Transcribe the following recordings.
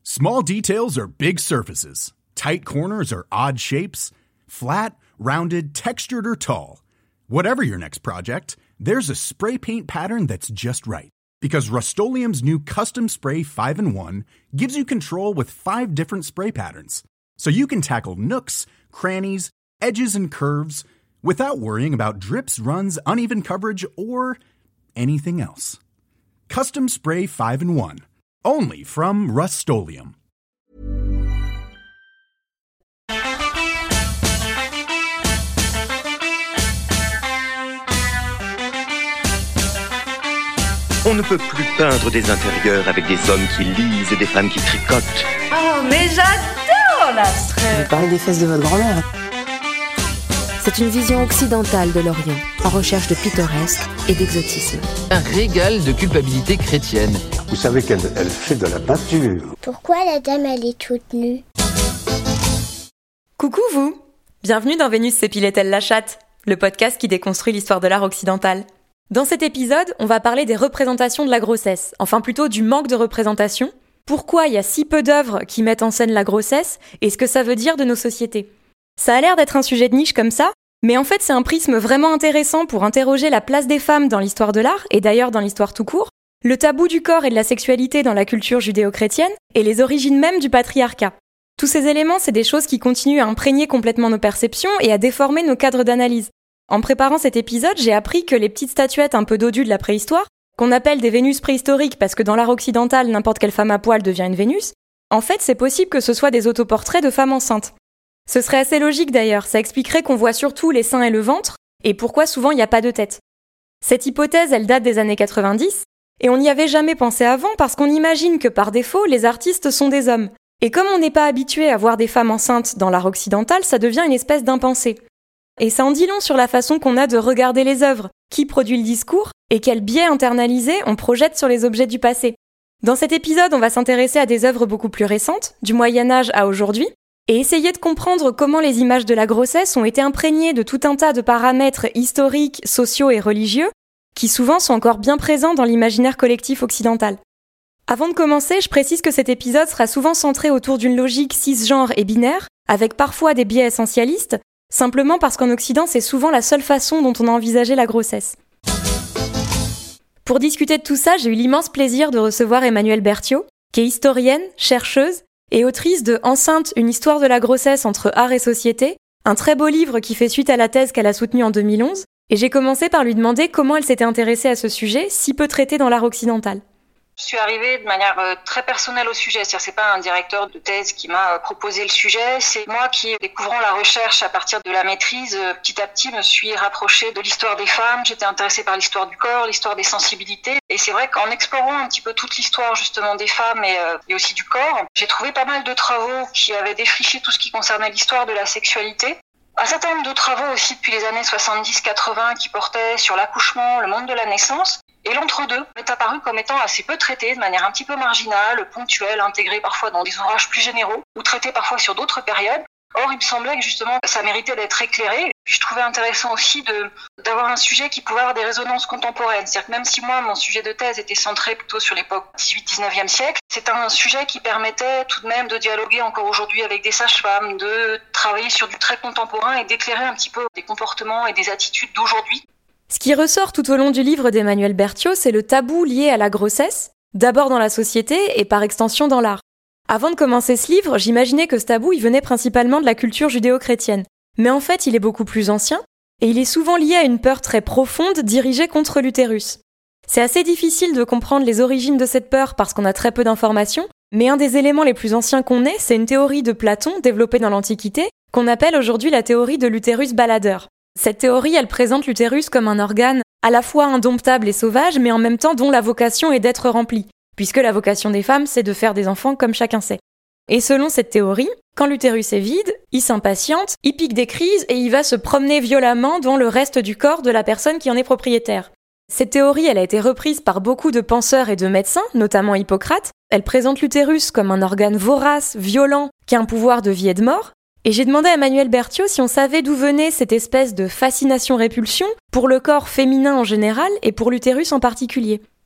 Small details are big surfaces. Tight corners are odd shapes. Flat, rounded, textured, or tall. Whatever your next project, there's a spray paint pattern that's just right. Because Rust-Oleum's new Custom Spray 5-in-1 gives you control with 5 different spray patterns. So you can tackle nooks, crannies, edges, and curves without worrying about drips, runs, uneven coverage, or anything else. Custom Spray 5-in-1. Only from Rust-Oleum. On ne peut plus peindre des intérieurs avec des hommes qui lisent et des femmes qui tricotent. Oh, mais j'adore l'abstrait. Vous parlez des fesses de votre grand-mère. C'est une vision occidentale de l'Orient, en recherche de pittoresque et d'exotisme. Un régal de culpabilité chrétienne. Vous savez qu'elle fait de la peinture. Pourquoi la dame, elle est toute nue? Coucou vous! Bienvenue dans Vénus s'épilait-elle la chatte, le podcast qui déconstruit l'histoire de l'art occidental. Dans cet épisode, on va parler des représentations de la grossesse, enfin plutôt du manque de représentation, pourquoi il y a si peu d'œuvres qui mettent en scène la grossesse et ce que ça veut dire de nos sociétés. Ça a l'air d'être un sujet de niche comme ça, mais en fait c'est un prisme vraiment intéressant pour interroger la place des femmes dans l'histoire de l'art, et d'ailleurs dans l'histoire tout court, le tabou du corps et de la sexualité dans la culture judéo-chrétienne, et les origines même du patriarcat. Tous ces éléments, c'est des choses qui continuent à imprégner complètement nos perceptions et à déformer nos cadres d'analyse. En préparant cet épisode, j'ai appris que les petites statuettes un peu dodues de la préhistoire, qu'on appelle des Vénus préhistoriques parce que dans l'art occidental, n'importe quelle femme à poil devient une Vénus, en fait c'est possible que ce soit des autoportraits de femmes enceintes. Ce serait assez logique d'ailleurs, ça expliquerait qu'on voit surtout les seins et le ventre, et pourquoi souvent il n'y a pas de tête. Cette hypothèse, elle date des années 90, et on n'y avait jamais pensé avant parce qu'on imagine que par défaut, les artistes sont des hommes. Et comme on n'est pas habitué à voir des femmes enceintes dans l'art occidental, ça devient une espèce d'impensé. Et ça en dit long sur la façon qu'on a de regarder les œuvres, qui produit le discours, et quel biais internalisé on projette sur les objets du passé. Dans cet épisode, on va s'intéresser à des œuvres beaucoup plus récentes, du Moyen-Âge à aujourd'hui, et essayer de comprendre comment les images de la grossesse ont été imprégnées de tout un tas de paramètres historiques, sociaux et religieux, qui souvent sont encore bien présents dans l'imaginaire collectif occidental. Avant de commencer, je précise que cet épisode sera souvent centré autour d'une logique cisgenre et binaire, avec parfois des biais essentialistes, simplement parce qu'en Occident, c'est souvent la seule façon dont on a envisagé la grossesse. Pour discuter de tout ça, j'ai eu l'immense plaisir de recevoir Emmanuelle Berthiaud, qui est historienne, chercheuse et autrice de Enceinte, une histoire de la grossesse entre art et société, un très beau livre qui fait suite à la thèse qu'elle a soutenue en 2011, et j'ai commencé par lui demander comment elle s'était intéressée à ce sujet, si peu traité dans l'art occidental. Je suis arrivée de manière très personnelle au sujet, c'est-à-dire c'est pas un directeur de thèse qui m'a proposé le sujet, c'est moi qui, découvrant la recherche à partir de la maîtrise, petit à petit me suis rapprochée de l'histoire des femmes, j'étais intéressée par l'histoire du corps, l'histoire des sensibilités, et c'est vrai qu'en explorant un petit peu toute l'histoire justement des femmes et aussi du corps, j'ai trouvé pas mal de travaux qui avaient défriché tout ce qui concernait l'histoire de la sexualité. Un certain nombre de travaux aussi depuis les années 70-80 qui portaient sur l'accouchement, le monde de la naissance. Et l'entre-deux m'est apparu comme étant assez peu traité, de manière un petit peu marginale, ponctuelle, intégrée parfois dans des ouvrages plus généraux, ou traité parfois sur d'autres périodes. Or, il me semblait que justement, ça méritait d'être éclairé. Puis je trouvais intéressant aussi d'avoir un sujet qui pouvait avoir des résonances contemporaines. C'est-à-dire que même si moi, mon sujet de thèse était centré plutôt sur l'époque 18-19e siècle, c'est un sujet qui permettait tout de même de dialoguer encore aujourd'hui avec des sages-femmes, de travailler sur du très contemporain et d'éclairer un petit peu des comportements et des attitudes d'aujourd'hui. Ce qui ressort tout au long du livre d'Emmanuelle Berthiaud, c'est le tabou lié à la grossesse, d'abord dans la société et par extension dans l'art. Avant de commencer ce livre, j'imaginais que ce tabou il venait principalement de la culture judéo-chrétienne. Mais en fait, il est beaucoup plus ancien, et il est souvent lié à une peur très profonde dirigée contre l'utérus. C'est assez difficile de comprendre les origines de cette peur parce qu'on a très peu d'informations, mais un des éléments les plus anciens qu'on ait, c'est une théorie de Platon développée dans l'Antiquité, qu'on appelle aujourd'hui la théorie de l'utérus baladeur. Cette théorie, elle présente l'utérus comme un organe à la fois indomptable et sauvage, mais en même temps dont la vocation est d'être remplie, puisque la vocation des femmes, c'est de faire des enfants comme chacun sait. Et selon cette théorie, quand l'utérus est vide, il s'impatiente, il pique des crises et il va se promener violemment dans le reste du corps de la personne qui en est propriétaire. Cette théorie, elle a été reprise par beaucoup de penseurs et de médecins, notamment Hippocrate. Elle présente l'utérus comme un organe vorace, violent, qui a un pouvoir de vie et de mort. Et j'ai demandé à Emmanuelle Berthiaud si on savait d'où venait cette espèce de fascination-répulsion pour le corps féminin en général et pour l'utérus en particulier.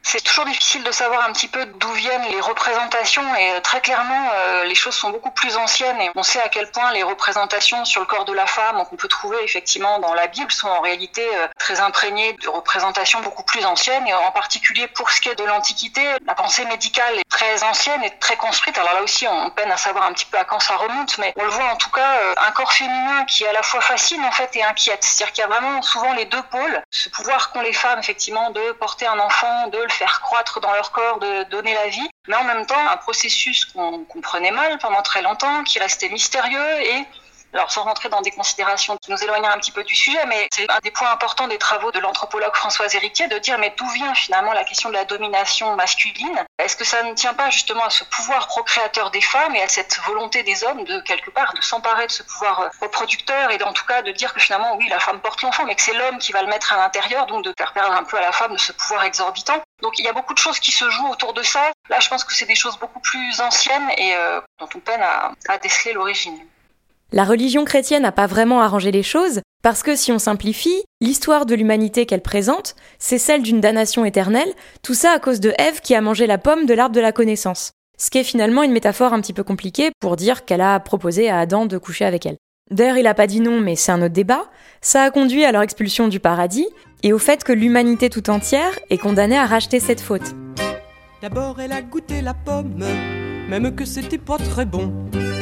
C'est toujours difficile de savoir un petit peu d'où viennent les représentations et très clairement les choses sont beaucoup plus anciennes et on sait à quel point les représentations sur le corps de la femme qu'on peut trouver effectivement dans la Bible sont en réalité très imprégnées de représentations beaucoup plus anciennes et en particulier pour ce qui est de l'Antiquité, la pensée médicale est très ancienne et très construite. Alors là aussi on peine à savoir un petit peu à quand ça remonte, mais on le voit en tout cas un corps féminin qui à la fois fascine en fait et inquiète. C'est-à-dire qu'il y a vraiment souvent les deux pôles, ce pouvoir qu'ont les femmes effectivement de porter un enfant, de le faire croître dans leur corps, de donner la vie, mais en même temps un processus qu'on comprenait mal pendant très longtemps, qui restait mystérieux et alors sans rentrer dans des considérations qui nous éloignent un petit peu du sujet, mais c'est un des points importants des travaux de l'anthropologue Françoise Héritier de dire mais d'où vient finalement la question de la domination masculine ? Est-ce que ça ne tient pas justement à ce pouvoir procréateur des femmes et à cette volonté des hommes de quelque part de s'emparer de ce pouvoir reproducteur et en tout cas de dire que finalement oui la femme porte l'enfant mais que c'est l'homme qui va le mettre à l'intérieur, donc de faire perdre un peu à la femme de ce pouvoir exorbitant. Donc il y a beaucoup de choses qui se jouent autour de ça. Là je pense que c'est des choses beaucoup plus anciennes et dont on peine à déceler l'origine. La religion chrétienne n'a pas vraiment arrangé les choses, parce que si on simplifie, l'histoire de l'humanité qu'elle présente, c'est celle d'une damnation éternelle, tout ça à cause de Ève qui a mangé la pomme de l'arbre de la connaissance. Ce qui est finalement une métaphore un petit peu compliquée pour dire qu'elle a proposé à Adam de coucher avec elle. D'ailleurs, il a pas dit non, mais c'est un autre débat. Ça a conduit à leur expulsion du paradis, et au fait que l'humanité tout entière est condamnée à racheter cette faute. D'abord elle a goûté la pomme, même que c'était pas très bon.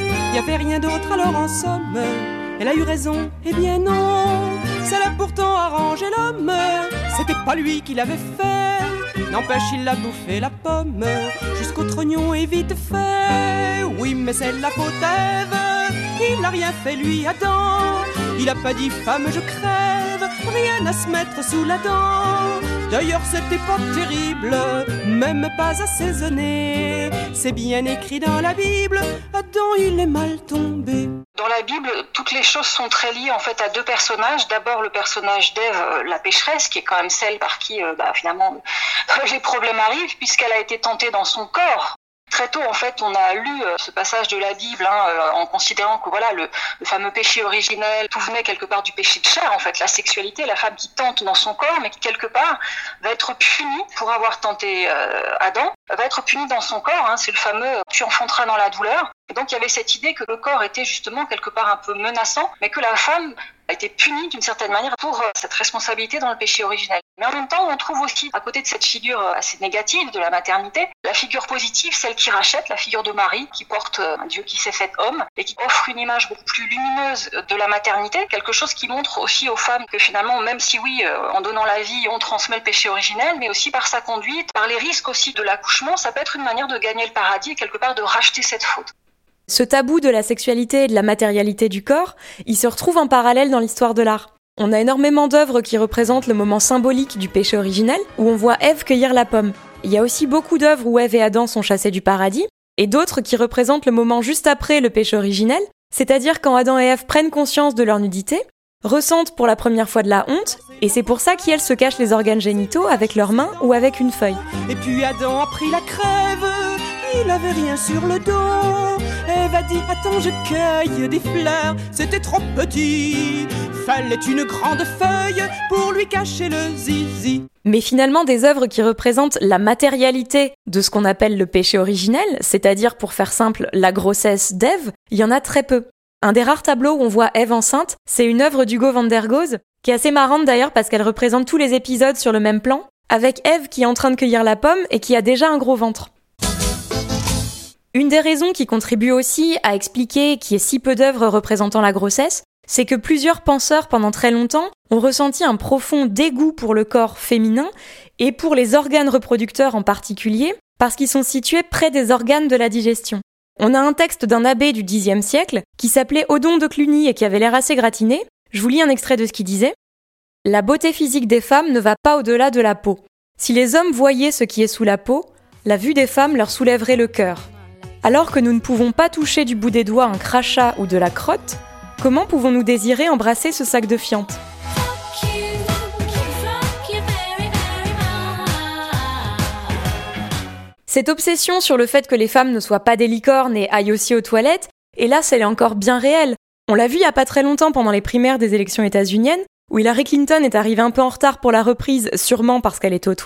Y avait rien d'autre alors en somme, elle a eu raison, eh bien non, ça l'a pourtant arrangé l'homme, c'était pas lui qui l'avait fait, n'empêche il a bouffé la pomme, jusqu'au trognon est vite fait, oui mais c'est la faute à Ève, il n'a rien fait lui Adam, il a pas dit femme je crève, rien à se mettre sous la dent, d'ailleurs c'était pas terrible, même pas assaisonné, c'est bien écrit dans la Bible, Adam il est mal tombé. Dans la Bible, toutes les choses sont très liées en fait à deux personnages. D'abord le personnage d'Ève, la pécheresse, qui est quand même celle par qui finalement les problèmes arrivent, puisqu'elle a été tentée dans son corps. Très tôt, en fait, on a lu ce passage de la Bible en considérant que voilà le fameux péché originel, tout venait quelque part du péché de chair, en fait, la sexualité, la femme qui tente dans son corps, mais qui quelque part va être punie pour avoir tenté Adam, va être punie dans son corps, c'est le fameux « tu enfanteras dans la douleur ». Et donc il y avait cette idée que le corps était justement quelque part un peu menaçant, mais que la femme a été punie d'une certaine manière pour cette responsabilité dans le péché originel. Mais en même temps, on trouve aussi, à côté de cette figure assez négative de la maternité, la figure positive, celle qui rachète, la figure de Marie, qui porte un Dieu qui s'est fait homme et qui offre une image beaucoup plus lumineuse de la maternité, quelque chose qui montre aussi aux femmes que finalement, même si oui, en donnant la vie, on transmet le péché originel, mais aussi par sa conduite, par les risques aussi de l'accouchement, ça peut être une manière de gagner le paradis et quelque part de racheter cette faute. Ce tabou de la sexualité et de la matérialité du corps, il se retrouve en parallèle dans l'histoire de l'art. On a énormément d'œuvres qui représentent le moment symbolique du péché originel, où on voit Ève cueillir la pomme. Il y a aussi beaucoup d'œuvres où Ève et Adam sont chassés du paradis, et d'autres qui représentent le moment juste après le péché originel, c'est-à-dire quand Adam et Ève prennent conscience de leur nudité, ressentent pour la première fois de la honte, et c'est pour ça qu'elles se cachent les organes génitaux avec leurs mains ou avec une feuille. Et puis Adam a pris la crève, il avait rien sur le dos. Ève a dit attends je cueille des fleurs, c'était trop petit, fallait une grande feuille pour lui cacher le zizi. Mais finalement des œuvres qui représentent la matérialité de ce qu'on appelle le péché originel, c'est-à-dire pour faire simple la grossesse d'Ève, il y en a très peu. Un des rares tableaux où on voit Ève enceinte, c'est une œuvre d'Hugo van der Goes, qui est assez marrante d'ailleurs parce qu'elle représente tous les épisodes sur le même plan, avec Ève qui est en train de cueillir la pomme et qui a déjà un gros ventre. Une des raisons qui contribue aussi à expliquer qu'il y ait si peu d'œuvres représentant la grossesse, c'est que plusieurs penseurs pendant très longtemps ont ressenti un profond dégoût pour le corps féminin et pour les organes reproducteurs en particulier, parce qu'ils sont situés près des organes de la digestion. On a un texte d'un abbé du Xe siècle qui s'appelait Odon de Cluny et qui avait l'air assez gratiné. Je vous lis un extrait de ce qu'il disait. « La beauté physique des femmes ne va pas au-delà de la peau. Si les hommes voyaient ce qui est sous la peau, la vue des femmes leur soulèverait le cœur. Alors que nous ne pouvons pas toucher du bout des doigts un crachat ou de la crotte, comment pouvons-nous désirer embrasser ce sac de fientes ? » Cette obsession sur le fait que les femmes ne soient pas des licornes et aillent aussi aux toilettes, hélas, elle est encore bien réelle. On l'a vu il y a pas très longtemps pendant les primaires des élections états-uniennes, où Hillary Clinton est arrivée un peu en retard pour la reprise, sûrement parce qu'elle était aux toilettes,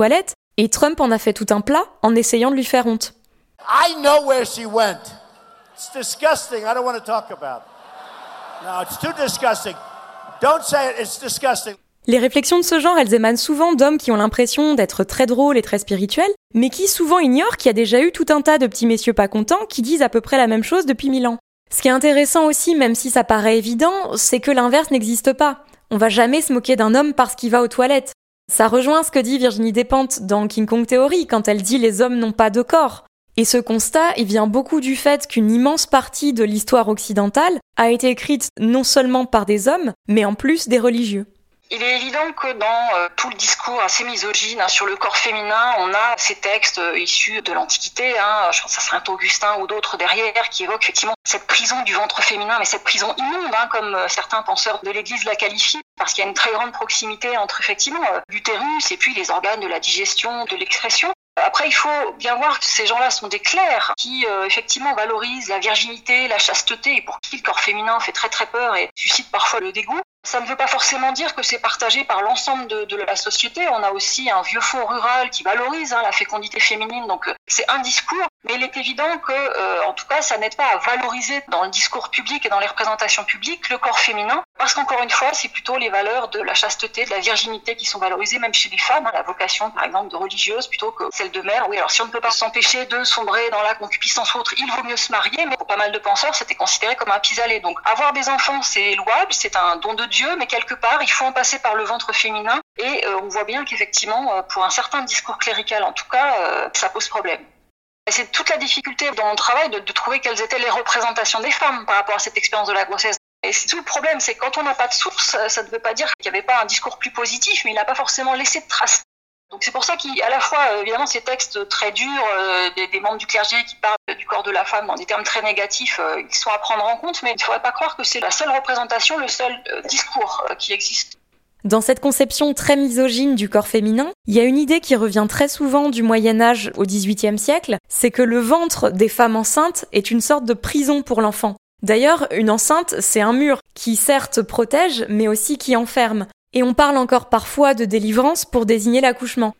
Et Trump en a fait tout un plat en essayant de lui faire honte. I know where she went. It's disgusting. I don't want to talk about it. No, it's too disgusting. Don't say it. It's disgusting. Les réflexions de ce genre, elles émanent souvent d'hommes qui ont l'impression d'être très drôles et très spirituels, mais qui souvent ignorent qu'il y a déjà eu tout un tas de petits messieurs pas contents qui disent à peu près la même chose depuis 1000 ans. Ce qui est intéressant aussi, même si ça paraît évident, c'est que l'inverse n'existe pas. On va jamais se moquer d'un homme parce qu'il va aux toilettes. Ça rejoint ce que dit Virginie Despentes dans King Kong Theory quand elle dit « les hommes n'ont pas de corps ». Et ce constat, il vient beaucoup du fait qu'une immense partie de l'histoire occidentale a été écrite non seulement par des hommes, mais en plus des religieux. Il est évident que dans tout le discours assez misogyne sur le corps féminin, on a ces textes issus de l'Antiquité, je pense à Saint-Augustin ou d'autres derrière, qui évoquent effectivement cette prison du ventre féminin, mais cette prison immonde, comme certains penseurs de l'Église la qualifient, parce qu'il y a une très grande proximité entre effectivement l'utérus et puis les organes de la digestion, de l'excrétion. Après, il faut bien voir que ces gens-là sont des clercs qui, effectivement, valorisent la virginité, la chasteté, et pour qui le corps féminin fait très très peur et suscite parfois le dégoût. Ça ne veut pas forcément dire que c'est partagé par l'ensemble de la société. On a aussi un vieux fond rural qui valorise la fécondité féminine, donc c'est un discours. Mais il est évident que, en tout cas, ça n'aide pas à valoriser dans le discours public et dans les représentations publiques le corps féminin, parce qu'encore une fois, c'est plutôt les valeurs de la chasteté, de la virginité qui sont valorisées, même chez les femmes, la vocation, par exemple, de religieuse plutôt que celle de mère. Oui, alors si on ne peut pas s'empêcher de sombrer dans la concupiscence ou autre, il vaut mieux se marier, mais pour pas mal de penseurs, c'était considéré comme un pis-aller. Donc, avoir des enfants, c'est louable, c'est un don de Dieu, mais quelque part, il faut en passer par le ventre féminin, et on voit bien qu'effectivement, pour un certain discours clérical, en tout cas, ça pose problème. Et c'est toute la difficulté dans mon travail de trouver quelles étaient les représentations des femmes par rapport à cette expérience de la grossesse. Et c'est tout le problème, c'est que quand on n'a pas de source, ça ne veut pas dire qu'il n'y avait pas un discours plus positif, mais il n'a pas forcément laissé de traces. Donc c'est pour ça qu'à la fois, évidemment, ces textes très durs, des membres du clergé qui parlent du corps de la femme dans des termes très négatifs, ils sont à prendre en compte, mais il ne faudrait pas croire que c'est la seule représentation, le seul discours qui existe. Dans cette conception très misogyne du corps féminin, il y a une idée qui revient très souvent du Moyen-Âge au XVIIIe siècle, c'est que le ventre des femmes enceintes est une sorte de prison pour l'enfant. D'ailleurs, une enceinte, c'est un mur qui certes protège, mais aussi qui enferme. Et on parle encore parfois de délivrance pour désigner l'accouchement.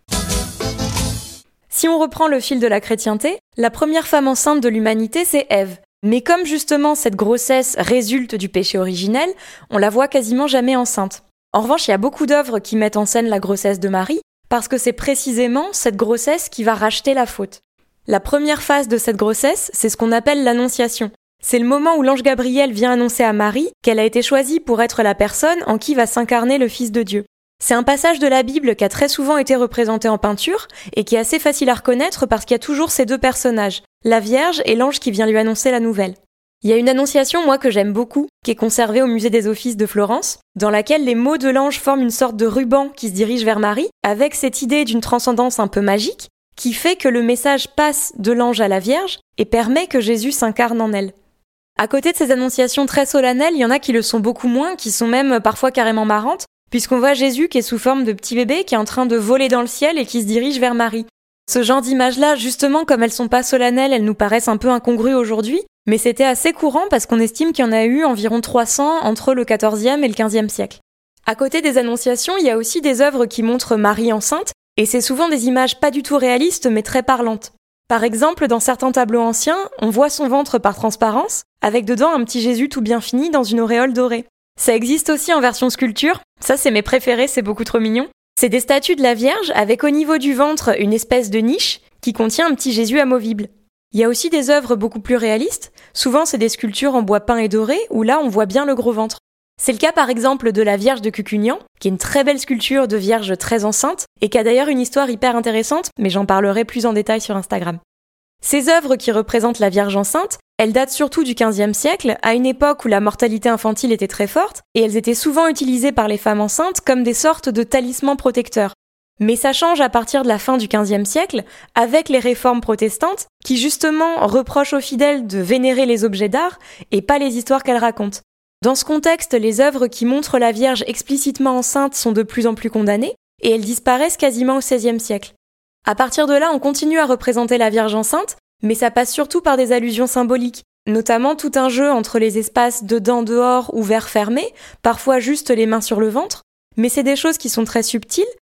Si on reprend le fil de la chrétienté, la première femme enceinte de l'humanité, c'est Ève. Mais comme justement cette grossesse résulte du péché originel, on la voit quasiment jamais enceinte. En revanche, il y a beaucoup d'œuvres qui mettent en scène la grossesse de Marie, parce que c'est précisément cette grossesse qui va racheter la faute. La première phase de cette grossesse, c'est ce qu'on appelle l'annonciation. C'est le moment où l'ange Gabriel vient annoncer à Marie qu'elle a été choisie pour être la personne en qui va s'incarner le Fils de Dieu. C'est un passage de la Bible qui a très souvent été représenté en peinture et qui est assez facile à reconnaître parce qu'il y a toujours ces deux personnages, la Vierge et l'ange qui vient lui annoncer la nouvelle. Il y a une annonciation, moi, que j'aime beaucoup, qui est conservée au musée des Offices de Florence, dans laquelle les mots de l'ange forment une sorte de ruban qui se dirige vers Marie, avec cette idée d'une transcendance un peu magique, qui fait que le message passe de l'ange à la Vierge et permet que Jésus s'incarne en elle. À côté de ces annonciations très solennelles, il y en a qui le sont beaucoup moins, qui sont même parfois carrément marrantes, puisqu'on voit Jésus qui est sous forme de petit bébé, qui est en train de voler dans le ciel et qui se dirige vers Marie. Ce genre d'images-là, justement, comme elles sont pas solennelles, elles nous paraissent un peu incongrues aujourd'hui, mais c'était assez courant parce qu'on estime qu'il y en a eu environ 300 entre le XIVe et le XVe siècle. À côté des annonciations, il y a aussi des œuvres qui montrent Marie enceinte, et c'est souvent des images pas du tout réalistes, mais très parlantes. Par exemple, dans certains tableaux anciens, on voit son ventre par transparence, avec dedans un petit Jésus tout bien fini dans une auréole dorée. Ça existe aussi en version sculpture, ça c'est mes préférés, c'est beaucoup trop mignon. C'est des statues de la Vierge avec au niveau du ventre une espèce de niche qui contient un petit Jésus amovible. Il y a aussi des œuvres beaucoup plus réalistes, souvent c'est des sculptures en bois peint et doré, où là on voit bien le gros ventre. C'est le cas par exemple de la Vierge de Cucugnan, qui est une très belle sculpture de Vierge très enceinte, et qui a d'ailleurs une histoire hyper intéressante, mais j'en parlerai plus en détail sur Instagram. Ces œuvres qui représentent la Vierge enceinte, elles datent surtout du XVe siècle, à une époque où la mortalité infantile était très forte, et elles étaient souvent utilisées par les femmes enceintes comme des sortes de talismans protecteurs. Mais ça change à partir de la fin du XVe siècle, avec les réformes protestantes, qui justement reprochent aux fidèles de vénérer les objets d'art et pas les histoires qu'elles racontent. Dans ce contexte, les œuvres qui montrent la Vierge explicitement enceinte sont de plus en plus condamnées, et elles disparaissent quasiment au XVIe siècle. À partir de là, on continue à représenter la Vierge enceinte, mais ça passe surtout par des allusions symboliques, notamment tout un jeu entre les espaces dedans-dehors, ouverts-fermés, parfois juste les mains sur le ventre, mais c'est des choses qui sont très subtiles,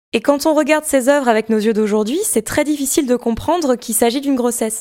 Et quand on regarde ces œuvres avec nos yeux d'aujourd'hui, c'est très difficile de comprendre qu'il s'agit d'une grossesse.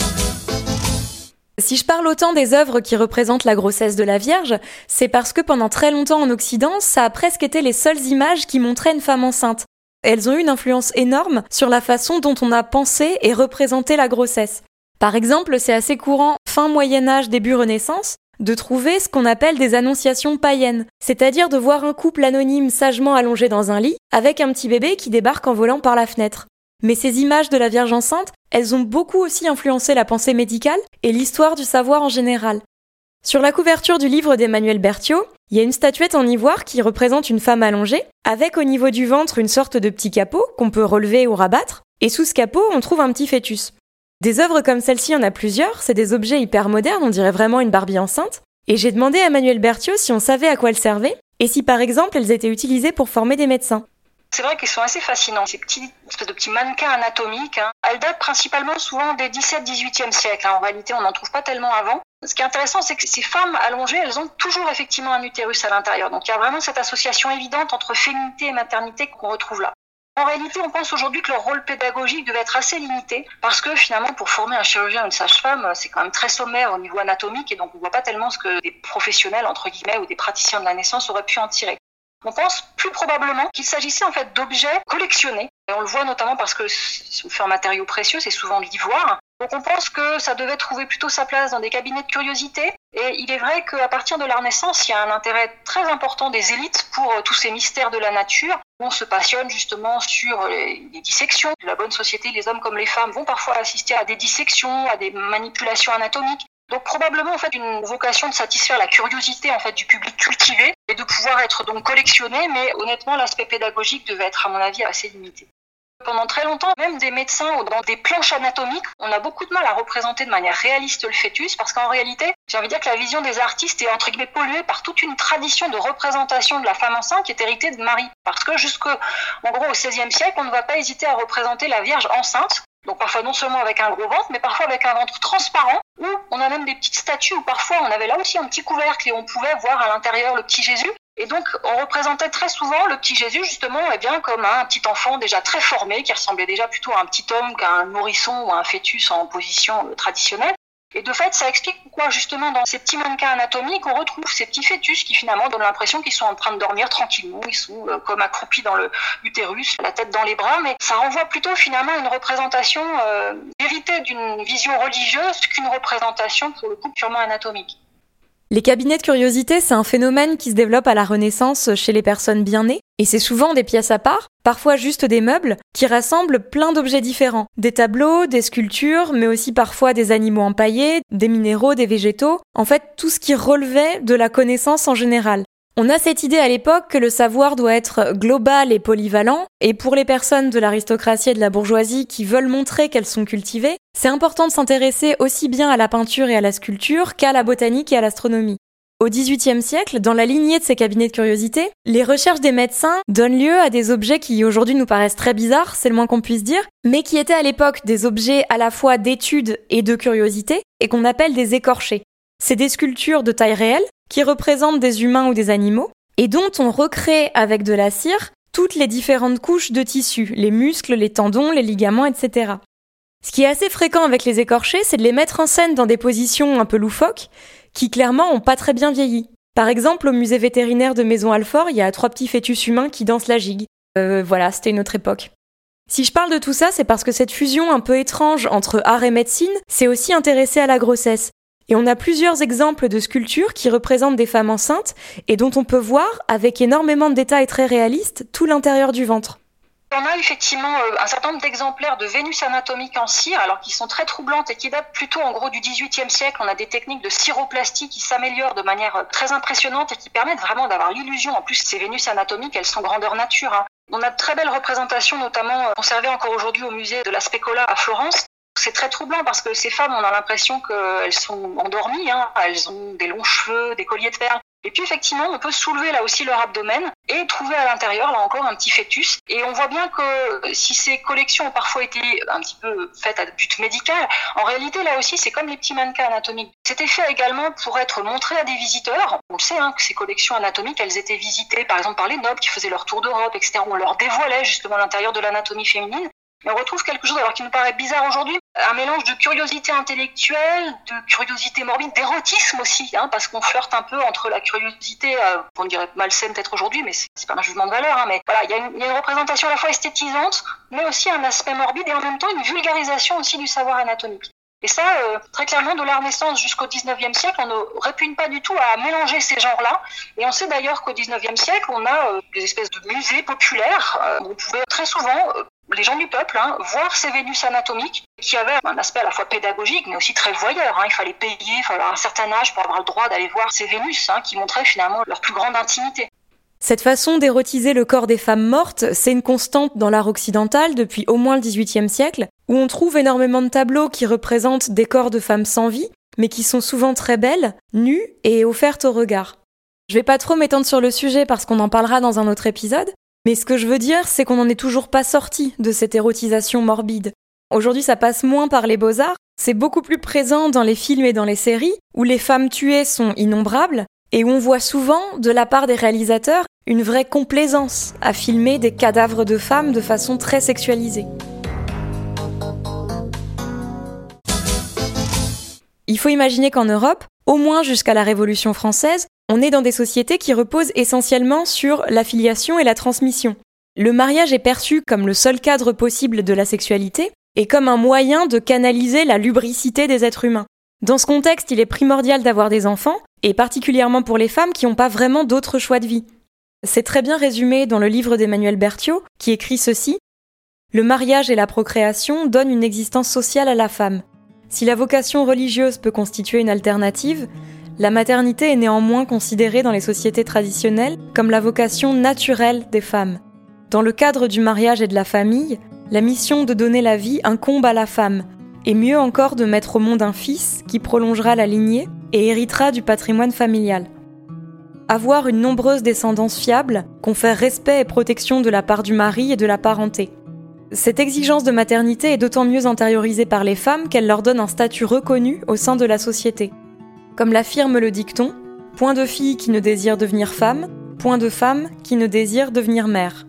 Si je parle autant des œuvres qui représentent la grossesse de la Vierge, c'est parce que pendant très longtemps en Occident, ça a presque été les seules images qui montraient une femme enceinte. Elles ont eu une influence énorme sur la façon dont on a pensé et représenté la grossesse. Par exemple, c'est assez courant, fin Moyen-Âge, début Renaissance, de trouver ce qu'on appelle des annonciations païennes, c'est-à-dire de voir un couple anonyme sagement allongé dans un lit, avec un petit bébé qui débarque en volant par la fenêtre. Mais ces images de la Vierge enceinte, elles ont beaucoup aussi influencé la pensée médicale et l'histoire du savoir en général. Sur la couverture du livre d'Emmanuel Berthiaud, il y a une statuette en ivoire qui représente une femme allongée, avec au niveau du ventre une sorte de petit capot qu'on peut relever ou rabattre, et sous ce capot, on trouve un petit fœtus. Des œuvres comme celle-ci, il y en a plusieurs, c'est des objets hyper modernes, on dirait vraiment une Barbie enceinte, et j'ai demandé à Emmanuel Berthiaud si on savait à quoi elles servaient, et si par exemple elles étaient utilisées pour former des médecins. C'est vrai qu'ils sont assez fascinants, ces espèces de petits mannequins anatomiques. Elles datent principalement souvent des 17-18e siècle. En réalité, on n'en trouve pas tellement avant. Ce qui est intéressant, c'est que ces femmes allongées, elles ont toujours effectivement un utérus à l'intérieur. Donc il y a vraiment cette association évidente entre féminité et maternité qu'on retrouve là. En réalité, on pense aujourd'hui que leur rôle pédagogique devait être assez limité parce que finalement, pour former un chirurgien ou une sage-femme, c'est quand même très sommaire au niveau anatomique et donc on voit pas tellement ce que des professionnels, entre guillemets, ou des praticiens de la naissance auraient pu en tirer. On pense plus probablement qu'il s'agissait en fait d'objets collectionnés. Et on le voit notamment parce que c'est fait en matériaux précieux, c'est souvent de l'ivoire. Donc on pense que ça devait trouver plutôt sa place dans des cabinets de curiosité. Et il est vrai qu'à partir de la Renaissance, il y a un intérêt très important des élites pour tous ces mystères de la nature. On se passionne justement sur les dissections. De la bonne société, les hommes comme les femmes vont parfois assister à des dissections, à des manipulations anatomiques. Donc probablement en fait une vocation de satisfaire la curiosité en fait du public cultivé et de pouvoir être donc collectionné, mais honnêtement l'aspect pédagogique devait être à mon avis assez limité. Pendant très longtemps, même des médecins ou dans des planches anatomiques, on a beaucoup de mal à représenter de manière réaliste le fœtus parce qu'en réalité, j'ai envie de dire que la vision des artistes est entre guillemets polluée par toute une tradition de représentation de la femme enceinte qui est héritée de Marie. Parce que en gros au XVIe siècle, on ne va pas hésiter à représenter la Vierge enceinte. Donc parfois non seulement avec un gros ventre, mais parfois avec un ventre transparent, où on a même des petites statues, où parfois on avait là aussi un petit couvercle et on pouvait voir à l'intérieur le petit Jésus. Et donc on représentait très souvent le petit Jésus justement comme un petit enfant déjà très formé, qui ressemblait déjà plutôt à un petit homme qu'à un nourrisson ou à un fœtus en position traditionnelle. Et de fait, ça explique pourquoi justement dans ces petits mannequins anatomiques, on retrouve ces petits fœtus qui finalement donnent l'impression qu'ils sont en train de dormir tranquillement, ils sont comme accroupis dans l'utérus, la tête dans les bras, mais ça renvoie plutôt finalement à une représentation héritée d'une vision religieuse qu'une représentation pour le coup purement anatomique. Les cabinets de curiosité, c'est un phénomène qui se développe à la Renaissance chez les personnes bien nées, et c'est souvent des pièces à part, parfois juste des meubles, qui rassemblent plein d'objets différents. Des tableaux, des sculptures, mais aussi parfois des animaux empaillés, des minéraux, des végétaux, en fait tout ce qui relevait de la connaissance en général. On a cette idée à l'époque que le savoir doit être global et polyvalent, et pour les personnes de l'aristocratie et de la bourgeoisie qui veulent montrer qu'elles sont cultivées, c'est important de s'intéresser aussi bien à la peinture et à la sculpture qu'à la botanique et à l'astronomie. Au XVIIIe siècle, dans la lignée de ces cabinets de curiosité, les recherches des médecins donnent lieu à des objets qui aujourd'hui nous paraissent très bizarres, c'est le moins qu'on puisse dire, mais qui étaient à l'époque des objets à la fois d'étude et de curiosité, et qu'on appelle des écorchés. C'est des sculptures de taille réelle, qui représentent des humains ou des animaux, et dont on recrée avec de la cire toutes les différentes couches de tissus, les muscles, les tendons, les ligaments, etc. Ce qui est assez fréquent avec les écorchés, c'est de les mettre en scène dans des positions un peu loufoques, qui clairement ont pas très bien vieilli. Par exemple, au musée vétérinaire de Maison-Alfort, il y a 3 petits fœtus humains qui dansent la gigue. Voilà, c'était une autre époque. Si je parle de tout ça, c'est parce que cette fusion un peu étrange entre art et médecine s'est aussi intéressée à la grossesse. Et on a plusieurs exemples de sculptures qui représentent des femmes enceintes et dont on peut voir, avec énormément de détails très réalistes, tout l'intérieur du ventre. On a effectivement un certain nombre d'exemplaires de Vénus anatomique en cire, alors qui sont très troublantes et qui datent plutôt en gros du XVIIIe siècle. On a des techniques de ciroplastie qui s'améliorent de manière très impressionnante et qui permettent vraiment d'avoir l'illusion. En plus, ces Vénus anatomiques, elles sont grandeur nature. On a de très belles représentations, notamment conservées encore aujourd'hui au musée de la Specola à Florence. C'est très troublant parce que ces femmes, on a l'impression qu'elles sont endormies, elles ont des longs cheveux, des colliers de perles. Et puis effectivement, on peut soulever là aussi leur abdomen et trouver à l'intérieur, là encore, un petit fœtus. Et on voit bien que si ces collections ont parfois été un petit peu faites à but médical, en réalité, là aussi, c'est comme les petits mannequins anatomiques. C'était fait également pour être montré à des visiteurs. On le sait, que ces collections anatomiques, elles étaient visitées par exemple par les nobles qui faisaient leur tour d'Europe, etc. On leur dévoilait justement l'intérieur de l'anatomie féminine. Mais on retrouve quelque chose alors qui nous paraît bizarre aujourd'hui, un mélange de curiosité intellectuelle, de curiosité morbide, d'érotisme aussi, parce qu'on flirte un peu entre la curiosité, on dirait malsaine peut-être aujourd'hui, mais c'est pas un jugement de valeur, mais voilà, il y a une représentation à la fois esthétisante, mais aussi un aspect morbide et en même temps une vulgarisation aussi du savoir anatomique. Et ça, très clairement, de la Renaissance jusqu'au 19e siècle, on ne répugne pas du tout à mélanger ces genres-là. Et on sait d'ailleurs qu'au 19e siècle, on a des espèces de musées populaires où on pouvait très souvent, les gens du peuple, voir ces Vénus anatomiques qui avaient un aspect à la fois pédagogique, mais aussi très voyeur. Il fallait payer, il fallait avoir un certain âge pour avoir le droit d'aller voir ces Vénus qui montraient finalement leur plus grande intimité. Cette façon d'érotiser le corps des femmes mortes, c'est une constante dans l'art occidental depuis au moins le XVIIIe siècle, où on trouve énormément de tableaux qui représentent des corps de femmes sans vie, mais qui sont souvent très belles, nues et offertes au regard. Je vais pas trop m'étendre sur le sujet parce qu'on en parlera dans un autre épisode, mais ce que je veux dire, c'est qu'on n'en est toujours pas sorti de cette érotisation morbide. Aujourd'hui, ça passe moins par les beaux-arts, c'est beaucoup plus présent dans les films et dans les séries, où les femmes tuées sont innombrables, et où on voit souvent, de la part des réalisateurs, une vraie complaisance à filmer des cadavres de femmes de façon très sexualisée. Il faut imaginer qu'en Europe, au moins jusqu'à la Révolution française, on est dans des sociétés qui reposent essentiellement sur la filiation et la transmission. Le mariage est perçu comme le seul cadre possible de la sexualité et comme un moyen de canaliser la lubricité des êtres humains. Dans ce contexte, il est primordial d'avoir des enfants, et particulièrement pour les femmes qui n'ont pas vraiment d'autre choix de vie. C'est très bien résumé dans le livre d'Emmanuel Berthiaud, qui écrit ceci : « Le mariage et la procréation donnent une existence sociale à la femme. Si la vocation religieuse peut constituer une alternative, la maternité est néanmoins considérée dans les sociétés traditionnelles comme la vocation naturelle des femmes. Dans le cadre du mariage et de la famille, la mission de donner la vie incombe à la femme, et mieux encore de mettre au monde un fils qui prolongera la lignée et héritera du patrimoine familial. Avoir une nombreuse descendance fiable confère respect et protection de la part du mari et de la parenté. Cette exigence de maternité est d'autant mieux intériorisée par les femmes qu'elle leur donne un statut reconnu au sein de la société. Comme l'affirme le dicton, point de fille qui ne désire devenir femme, point de femme qui ne désire devenir mère.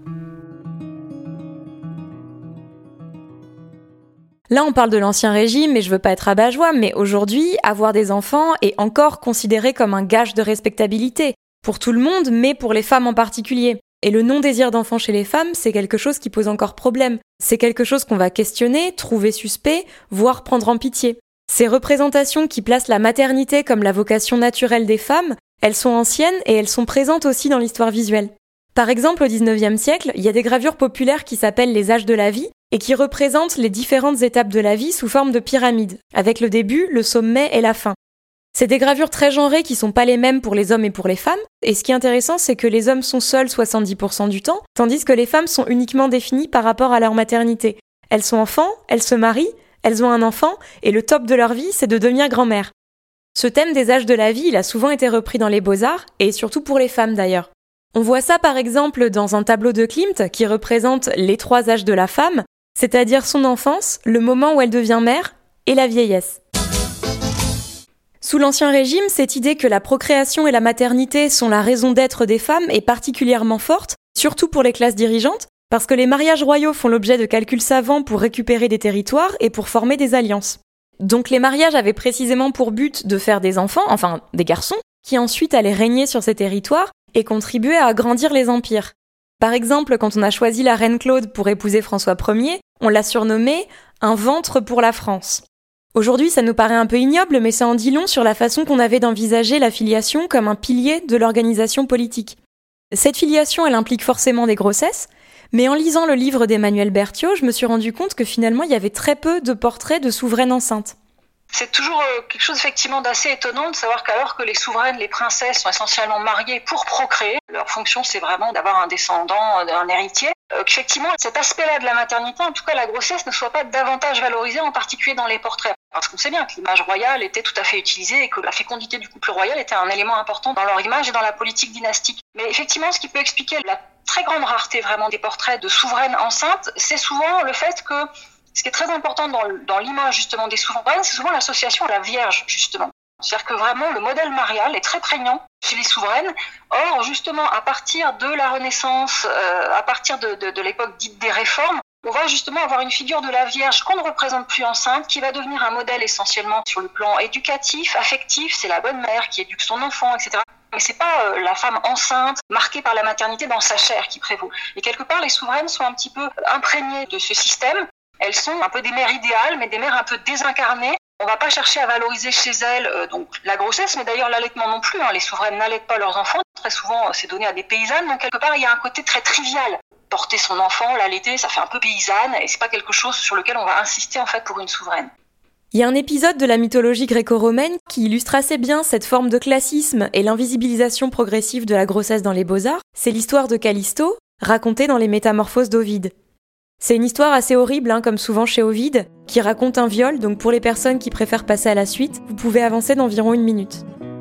Là, on parle de l'Ancien Régime, et je veux pas être rabat-joie, mais aujourd'hui, avoir des enfants est encore considéré comme un gage de respectabilité, pour tout le monde, mais pour les femmes en particulier. Et le non-désir d'enfant chez les femmes, c'est quelque chose qui pose encore problème. C'est quelque chose qu'on va questionner, trouver suspect, voire prendre en pitié. Ces représentations qui placent la maternité comme la vocation naturelle des femmes, elles sont anciennes et elles sont présentes aussi dans l'histoire visuelle. Par exemple, au XIXe siècle, il y a des gravures populaires qui s'appellent les âges de la vie et qui représentent les différentes étapes de la vie sous forme de pyramide, avec le début, le sommet et la fin. C'est des gravures très genrées qui sont pas les mêmes pour les hommes et pour les femmes, et ce qui est intéressant, c'est que les hommes sont seuls 70% du temps, tandis que les femmes sont uniquement définies par rapport à leur maternité. Elles sont enfants, elles se marient, elles ont un enfant, et le top de leur vie, c'est de devenir grand-mère. Ce thème des âges de la vie, il a souvent été repris dans les beaux-arts, et surtout pour les femmes d'ailleurs. On voit ça par exemple dans un tableau de Klimt qui représente les 3 âges de la femme, c'est-à-dire son enfance, le moment où elle devient mère, et la vieillesse. Sous l'Ancien Régime, cette idée que la procréation et la maternité sont la raison d'être des femmes est particulièrement forte, surtout pour les classes dirigeantes, parce que les mariages royaux font l'objet de calculs savants pour récupérer des territoires et pour former des alliances. Donc les mariages avaient précisément pour but de faire des enfants, enfin des garçons, qui ensuite allaient régner sur ces territoires et contribuer à agrandir les empires. Par exemple, quand on a choisi la reine Claude pour épouser François Ier, on l'a surnommée « un ventre pour la France ». Aujourd'hui, ça nous paraît un peu ignoble, mais ça en dit long sur la façon qu'on avait d'envisager la filiation comme un pilier de l'organisation politique. Cette filiation, elle implique forcément des grossesses, mais en lisant le livre d'Emmanuel Berthiaud, je me suis rendu compte que finalement, il y avait très peu de portraits de souveraines enceintes. C'est toujours quelque chose effectivement d'assez étonnant de savoir qu'alors que les souveraines, les princesses sont essentiellement mariées pour procréer, leur fonction c'est vraiment d'avoir un descendant, un héritier, qu'effectivement cet aspect-là de la maternité, en tout cas la grossesse, ne soit pas davantage valorisé, en particulier dans les portraits. Parce qu'on sait bien que l'image royale était tout à fait utilisée et que la fécondité du couple royal était un élément important dans leur image et dans la politique dynastique. Mais effectivement, ce qui peut expliquer la très grande rareté vraiment des portraits de souveraines enceintes, c'est souvent le fait que ce qui est très important dans l'image justement des souveraines, c'est souvent l'association à la Vierge, justement. C'est-à-dire que vraiment le modèle marial est très prégnant chez les souveraines. Or, justement, à partir de la Renaissance, à partir de l'époque dite des réformes, on va justement avoir une figure de la Vierge qu'on ne représente plus enceinte, qui va devenir un modèle essentiellement sur le plan éducatif, affectif. C'est la bonne mère qui éduque son enfant, etc. Mais c'est pas la femme enceinte, marquée par la maternité dans sa chair qui prévaut. Et quelque part, les souveraines sont un petit peu imprégnées de ce système. Elles sont un peu des mères idéales, mais des mères un peu désincarnées. On va pas chercher à valoriser chez elles donc la grossesse, mais d'ailleurs l'allaitement non plus. Les souveraines n'allaitent pas leurs enfants. Très souvent, c'est donné à des paysannes. Donc quelque part, il y a un côté très trivial. Porter son enfant, l'allaiter, ça fait un peu paysanne, et c'est pas quelque chose sur lequel on va insister en fait pour une souveraine. Il y a un épisode de la mythologie gréco-romaine qui illustre assez bien cette forme de classisme et l'invisibilisation progressive de la grossesse dans les beaux-arts. C'est l'histoire de Callisto, racontée dans les Métamorphoses d'Ovide. C'est une histoire assez horrible, comme souvent chez Ovide, qui raconte un viol, donc pour les personnes qui préfèrent passer à la suite, vous pouvez avancer d'environ 1 minute.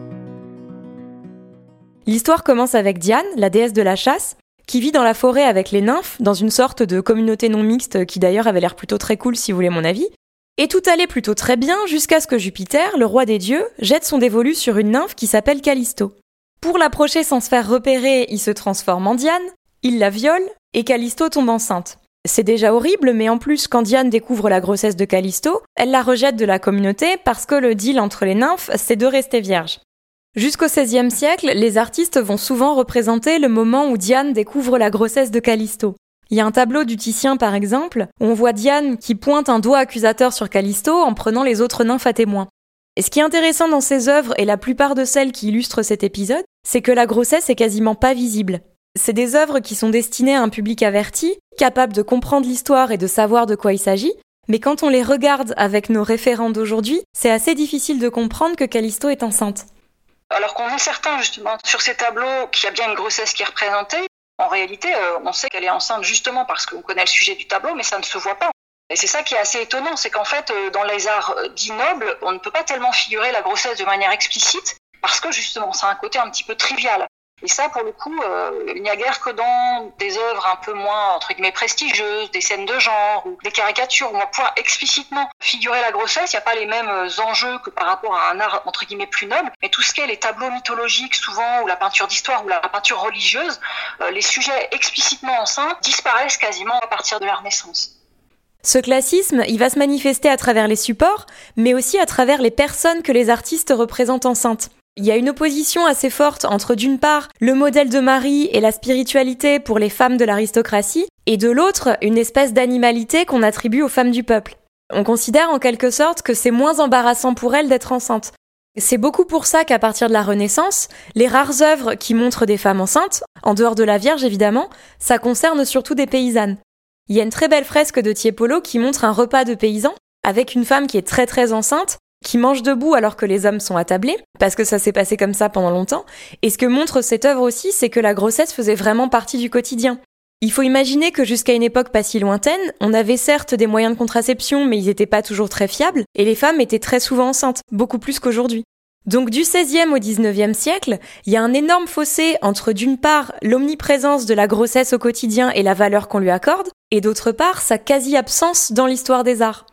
L'histoire commence avec Diane, la déesse de la chasse, qui vit dans la forêt avec les nymphes, dans une sorte de communauté non mixte qui d'ailleurs avait l'air plutôt très cool si vous voulez mon avis. Et tout allait plutôt très bien jusqu'à ce que Jupiter, le roi des dieux, jette son dévolu sur une nymphe qui s'appelle Callisto. Pour l'approcher sans se faire repérer, il se transforme en Diane, il la viole et Callisto tombe enceinte. C'est déjà horrible, mais en plus, quand Diane découvre la grossesse de Callisto, elle la rejette de la communauté parce que le deal entre les nymphes, c'est de rester vierge. Jusqu'au XVIe siècle, les artistes vont souvent représenter le moment où Diane découvre la grossesse de Callisto. Il y a un tableau du Titien, par exemple, où on voit Diane qui pointe un doigt accusateur sur Callisto en prenant les autres nymphes à témoin. Et ce qui est intéressant dans ces œuvres, et la plupart de celles qui illustrent cet épisode, c'est que la grossesse est quasiment pas visible. C'est des œuvres qui sont destinées à un public averti, capable de comprendre l'histoire et de savoir de quoi il s'agit, mais quand on les regarde avec nos référents d'aujourd'hui, c'est assez difficile de comprendre que Callisto est enceinte. Alors qu'on est certain justement sur ces tableaux qu'il y a bien une grossesse qui est représentée, en réalité on sait qu'elle est enceinte justement parce qu'on connaît le sujet du tableau, mais ça ne se voit pas. Et c'est ça qui est assez étonnant, c'est qu'en fait dans les arts dits nobles, on ne peut pas tellement figurer la grossesse de manière explicite parce que justement ça a un côté un petit peu trivial. Et ça, pour le coup, il n'y a guère que dans des œuvres un peu moins, entre guillemets, prestigieuses, des scènes de genre ou des caricatures où on va pouvoir explicitement figurer la grossesse. Il n'y a pas les mêmes enjeux que par rapport à un art, entre guillemets, plus noble. Mais tout ce qui est les tableaux mythologiques, souvent, ou la peinture d'histoire ou la peinture religieuse, les sujets explicitement enceints disparaissent quasiment à partir de la Renaissance. Ce classisme, il va se manifester à travers les supports, mais aussi à travers les personnes que les artistes représentent enceintes. Il y a une opposition assez forte entre d'une part le modèle de Marie et la spiritualité pour les femmes de l'aristocratie, et de l'autre une espèce d'animalité qu'on attribue aux femmes du peuple. On considère en quelque sorte que c'est moins embarrassant pour elles d'être enceintes. C'est beaucoup pour ça qu'à partir de la Renaissance, les rares œuvres qui montrent des femmes enceintes, en dehors de la Vierge évidemment, ça concerne surtout des paysannes. Il y a une très belle fresque de Tiepolo qui montre un repas de paysans, avec une femme qui est très très enceinte, qui mange debout alors que les hommes sont attablés, parce que ça s'est passé comme ça pendant longtemps. Et ce que montre cette œuvre aussi, c'est que la grossesse faisait vraiment partie du quotidien. Il faut imaginer que jusqu'à une époque pas si lointaine, on avait certes des moyens de contraception, mais ils n'étaient pas toujours très fiables, et les femmes étaient très souvent enceintes, beaucoup plus qu'aujourd'hui. Donc du XVIe au XIXe siècle, il y a un énorme fossé entre d'une part l'omniprésence de la grossesse au quotidien et la valeur qu'on lui accorde, et d'autre part sa quasi-absence dans l'histoire des arts.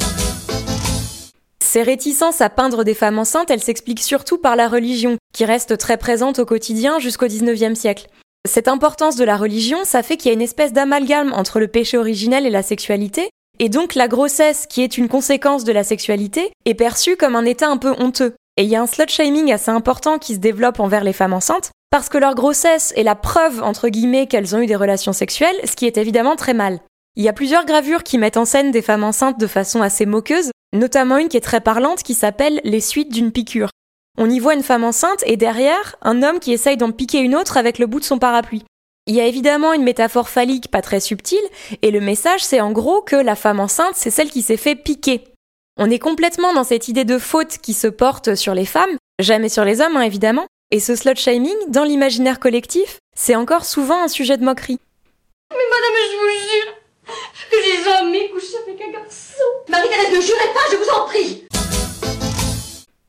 Ces réticences à peindre des femmes enceintes, elles s'expliquent surtout par la religion, qui reste très présente au quotidien jusqu'au XIXe siècle. Cette importance de la religion, ça fait qu'il y a une espèce d'amalgame entre le péché originel et la sexualité, et donc la grossesse, qui est une conséquence de la sexualité, est perçue comme un état un peu honteux. Et il y a un slut-shaming assez important qui se développe envers les femmes enceintes, parce que leur grossesse est la preuve, entre guillemets, qu'elles ont eu des relations sexuelles, ce qui est évidemment très mal. Il y a plusieurs gravures qui mettent en scène des femmes enceintes de façon assez moqueuse, notamment une qui est très parlante qui s'appelle « Les suites d'une piqûre ». On y voit une femme enceinte et derrière, un homme qui essaye d'en piquer une autre avec le bout de son parapluie. Il y a évidemment une métaphore phallique pas très subtile, et le message c'est en gros que la femme enceinte c'est celle qui s'est fait piquer. On est complètement dans cette idée de faute qui se porte sur les femmes, jamais sur les hommes évidemment, et ce slut-shaming, dans l'imaginaire collectif, c'est encore souvent un sujet de moquerie. Mais madame, je vous jure que j'ai jamais couché avec un garçon. Marie-Thérèse, ne jurez pas, je vous en prie.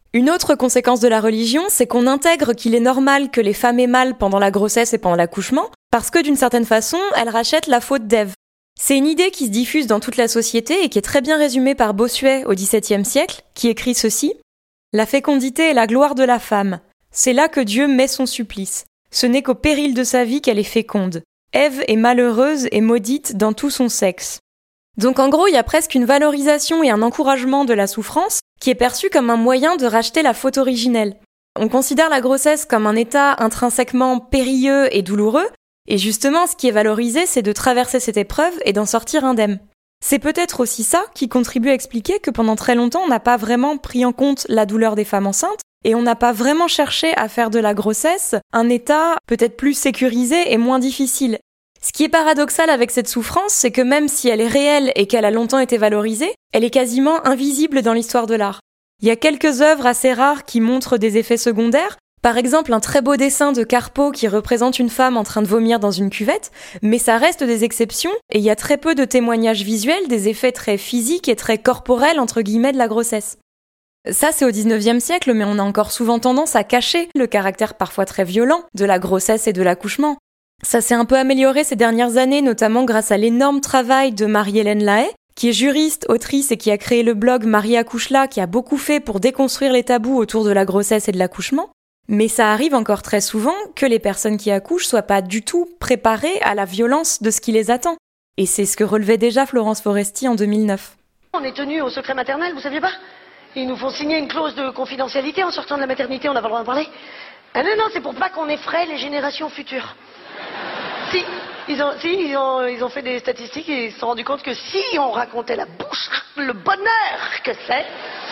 Une autre conséquence de la religion, c'est qu'on intègre qu'il est normal que les femmes aient mal pendant la grossesse et pendant l'accouchement, parce que d'une certaine façon, elles rachètent la faute d'Ève. C'est une idée qui se diffuse dans toute la société et qui est très bien résumée par Bossuet au XVIIe siècle, qui écrit ceci : « La fécondité est la gloire de la femme. C'est là que Dieu met son supplice. Ce n'est qu'au péril de sa vie qu'elle est féconde. Ève est malheureuse et maudite dans tout son sexe. » Donc en gros, il y a presque une valorisation et un encouragement de la souffrance qui est perçu comme un moyen de racheter la faute originelle. On considère la grossesse comme un état intrinsèquement périlleux et douloureux, et justement, ce qui est valorisé, c'est de traverser cette épreuve et d'en sortir indemne. C'est peut-être aussi ça qui contribue à expliquer que pendant très longtemps, on n'a pas vraiment pris en compte la douleur des femmes enceintes, et on n'a pas vraiment cherché à faire de la grossesse un état peut-être plus sécurisé et moins difficile. Ce qui est paradoxal avec cette souffrance, c'est que même si elle est réelle et qu'elle a longtemps été valorisée, elle est quasiment invisible dans l'histoire de l'art. Il y a quelques œuvres assez rares qui montrent des effets secondaires, par exemple un très beau dessin de Carpeaux qui représente une femme en train de vomir dans une cuvette, mais ça reste des exceptions et il y a très peu de témoignages visuels des effets très physiques et très corporels entre guillemets de la grossesse. Ça, c'est au XIXe siècle, mais on a encore souvent tendance à cacher le caractère parfois très violent de la grossesse et de l'accouchement. Ça s'est un peu amélioré ces dernières années, notamment grâce à l'énorme travail de Marie-Hélène Lahaye, qui est juriste, autrice et qui a créé le blog Marie accouche là, qui a beaucoup fait pour déconstruire les tabous autour de la grossesse et de l'accouchement. Mais ça arrive encore très souvent que les personnes qui accouchent soient pas du tout préparées à la violence de ce qui les attend. Et c'est ce que relevait déjà Florence Foresti en 2009. On est tenu au secret maternel, vous saviez pas ? Ils nous font signer une clause de confidentialité en sortant de la maternité, on n'a pas le droit d'en parler. Ah non, c'est pour pas qu'on effraie les générations futures. Si, ils ont fait des statistiques et ils se sont rendus compte que si on racontait la bouche, le bonheur que c'est,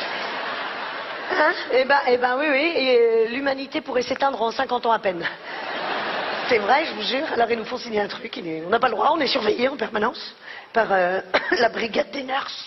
hein, oui, et l'humanité pourrait s'éteindre en 50 ans à peine. C'est vrai, je vous jure. Alors ils nous font signer un truc, on n'a pas le droit, on est surveillé en permanence par la brigade des nurses.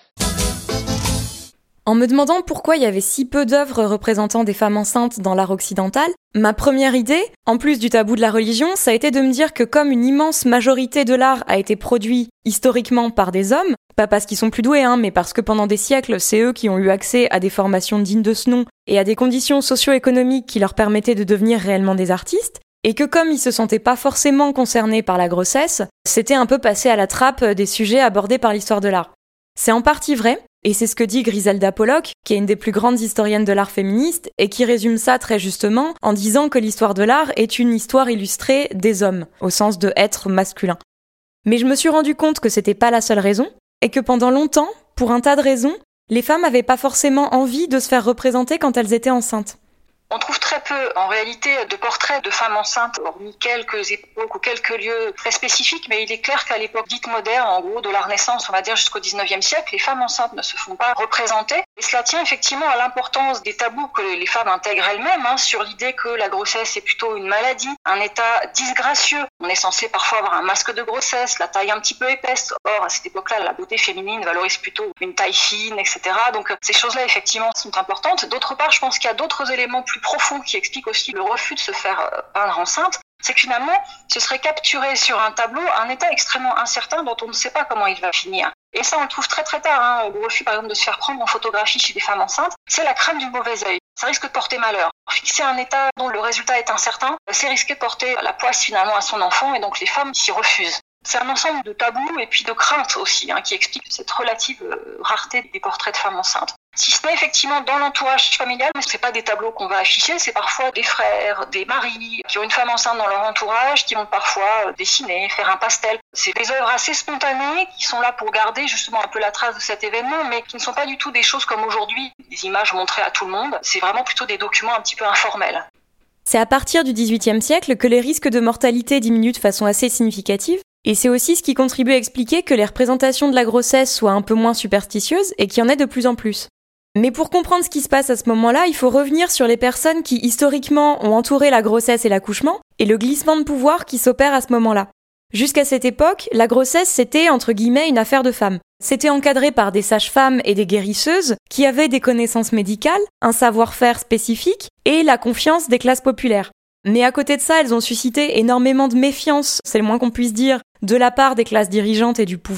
En me demandant pourquoi il y avait si peu d'œuvres représentant des femmes enceintes dans l'art occidental, ma première idée, en plus du tabou de la religion, ça a été de me dire que comme une immense majorité de l'art a été produit historiquement par des hommes, pas parce qu'ils sont plus doués, mais parce que pendant des siècles, c'est eux qui ont eu accès à des formations dignes de ce nom et à des conditions socio-économiques qui leur permettaient de devenir réellement des artistes, et que comme ils se sentaient pas forcément concernés par la grossesse, c'était un peu passé à la trappe des sujets abordés par l'histoire de l'art. C'est en partie vrai, et c'est ce que dit Griselda Pollock, qui est une des plus grandes historiennes de l'art féministe, et qui résume ça très justement en disant que l'histoire de l'art est une histoire illustrée des hommes, au sens de être masculin. Mais je me suis rendu compte que c'était pas la seule raison, et que pendant longtemps, pour un tas de raisons, les femmes avaient pas forcément envie de se faire représenter quand elles étaient enceintes. On trouve très peu, en réalité, de portraits de femmes enceintes, hormis quelques époques ou quelques lieux très spécifiques, mais il est clair qu'à l'époque dite moderne, en gros de la Renaissance, on va dire jusqu'au XIXe siècle, les femmes enceintes ne se font pas représenter. Et cela tient effectivement à l'importance des tabous que les femmes intègrent elles-mêmes, sur l'idée que la grossesse est plutôt une maladie, un état disgracieux. On est censé parfois avoir un masque de grossesse, la taille un petit peu épaisse. Or, à cette époque-là, la beauté féminine valorise plutôt une taille fine, etc. Donc, ces choses-là, effectivement, sont importantes. D'autre part, je pense qu'il y a d'autres éléments plus profonds qui expliquent aussi le refus de se faire peindre enceinte. C'est que finalement, ce serait capturer sur un tableau un état extrêmement incertain dont on ne sait pas comment il va finir. Et ça, on le trouve très très tard. Le refus, par exemple, de se faire prendre en photographie chez des femmes enceintes, c'est la crainte du mauvais œil. Ça risque de porter malheur. Fixer un état dont le résultat est incertain, c'est risquer de porter la poisse finalement à son enfant, et donc les femmes s'y refusent. C'est un ensemble de tabous et puis de craintes aussi qui explique cette relative rareté des portraits de femmes enceintes. Si ce n'est effectivement dans l'entourage familial, mais c'est pas des tableaux qu'on va afficher, c'est parfois des frères, des maris qui ont une femme enceinte dans leur entourage, qui vont parfois dessiner, faire un pastel. C'est des œuvres assez spontanées qui sont là pour garder justement un peu la trace de cet événement, mais qui ne sont pas du tout des choses comme aujourd'hui, des images montrées à tout le monde. C'est vraiment plutôt des documents un petit peu informels. C'est à partir du XVIIIe siècle que les risques de mortalité diminuent de façon assez significative. Et c'est aussi ce qui contribue à expliquer que les représentations de la grossesse soient un peu moins superstitieuses et qu'il y en ait de plus en plus. Mais pour comprendre ce qui se passe à ce moment-là, il faut revenir sur les personnes qui, historiquement, ont entouré la grossesse et l'accouchement, et le glissement de pouvoir qui s'opère à ce moment-là. Jusqu'à cette époque, la grossesse, c'était, entre guillemets, une affaire de femmes. C'était encadré par des sages-femmes et des guérisseuses qui avaient des connaissances médicales, un savoir-faire spécifique et la confiance des classes populaires. Mais à côté de ça, elles ont suscité énormément de méfiance, c'est le moins qu'on puisse dire, de la part des classes dirigeantes et du pouvoir,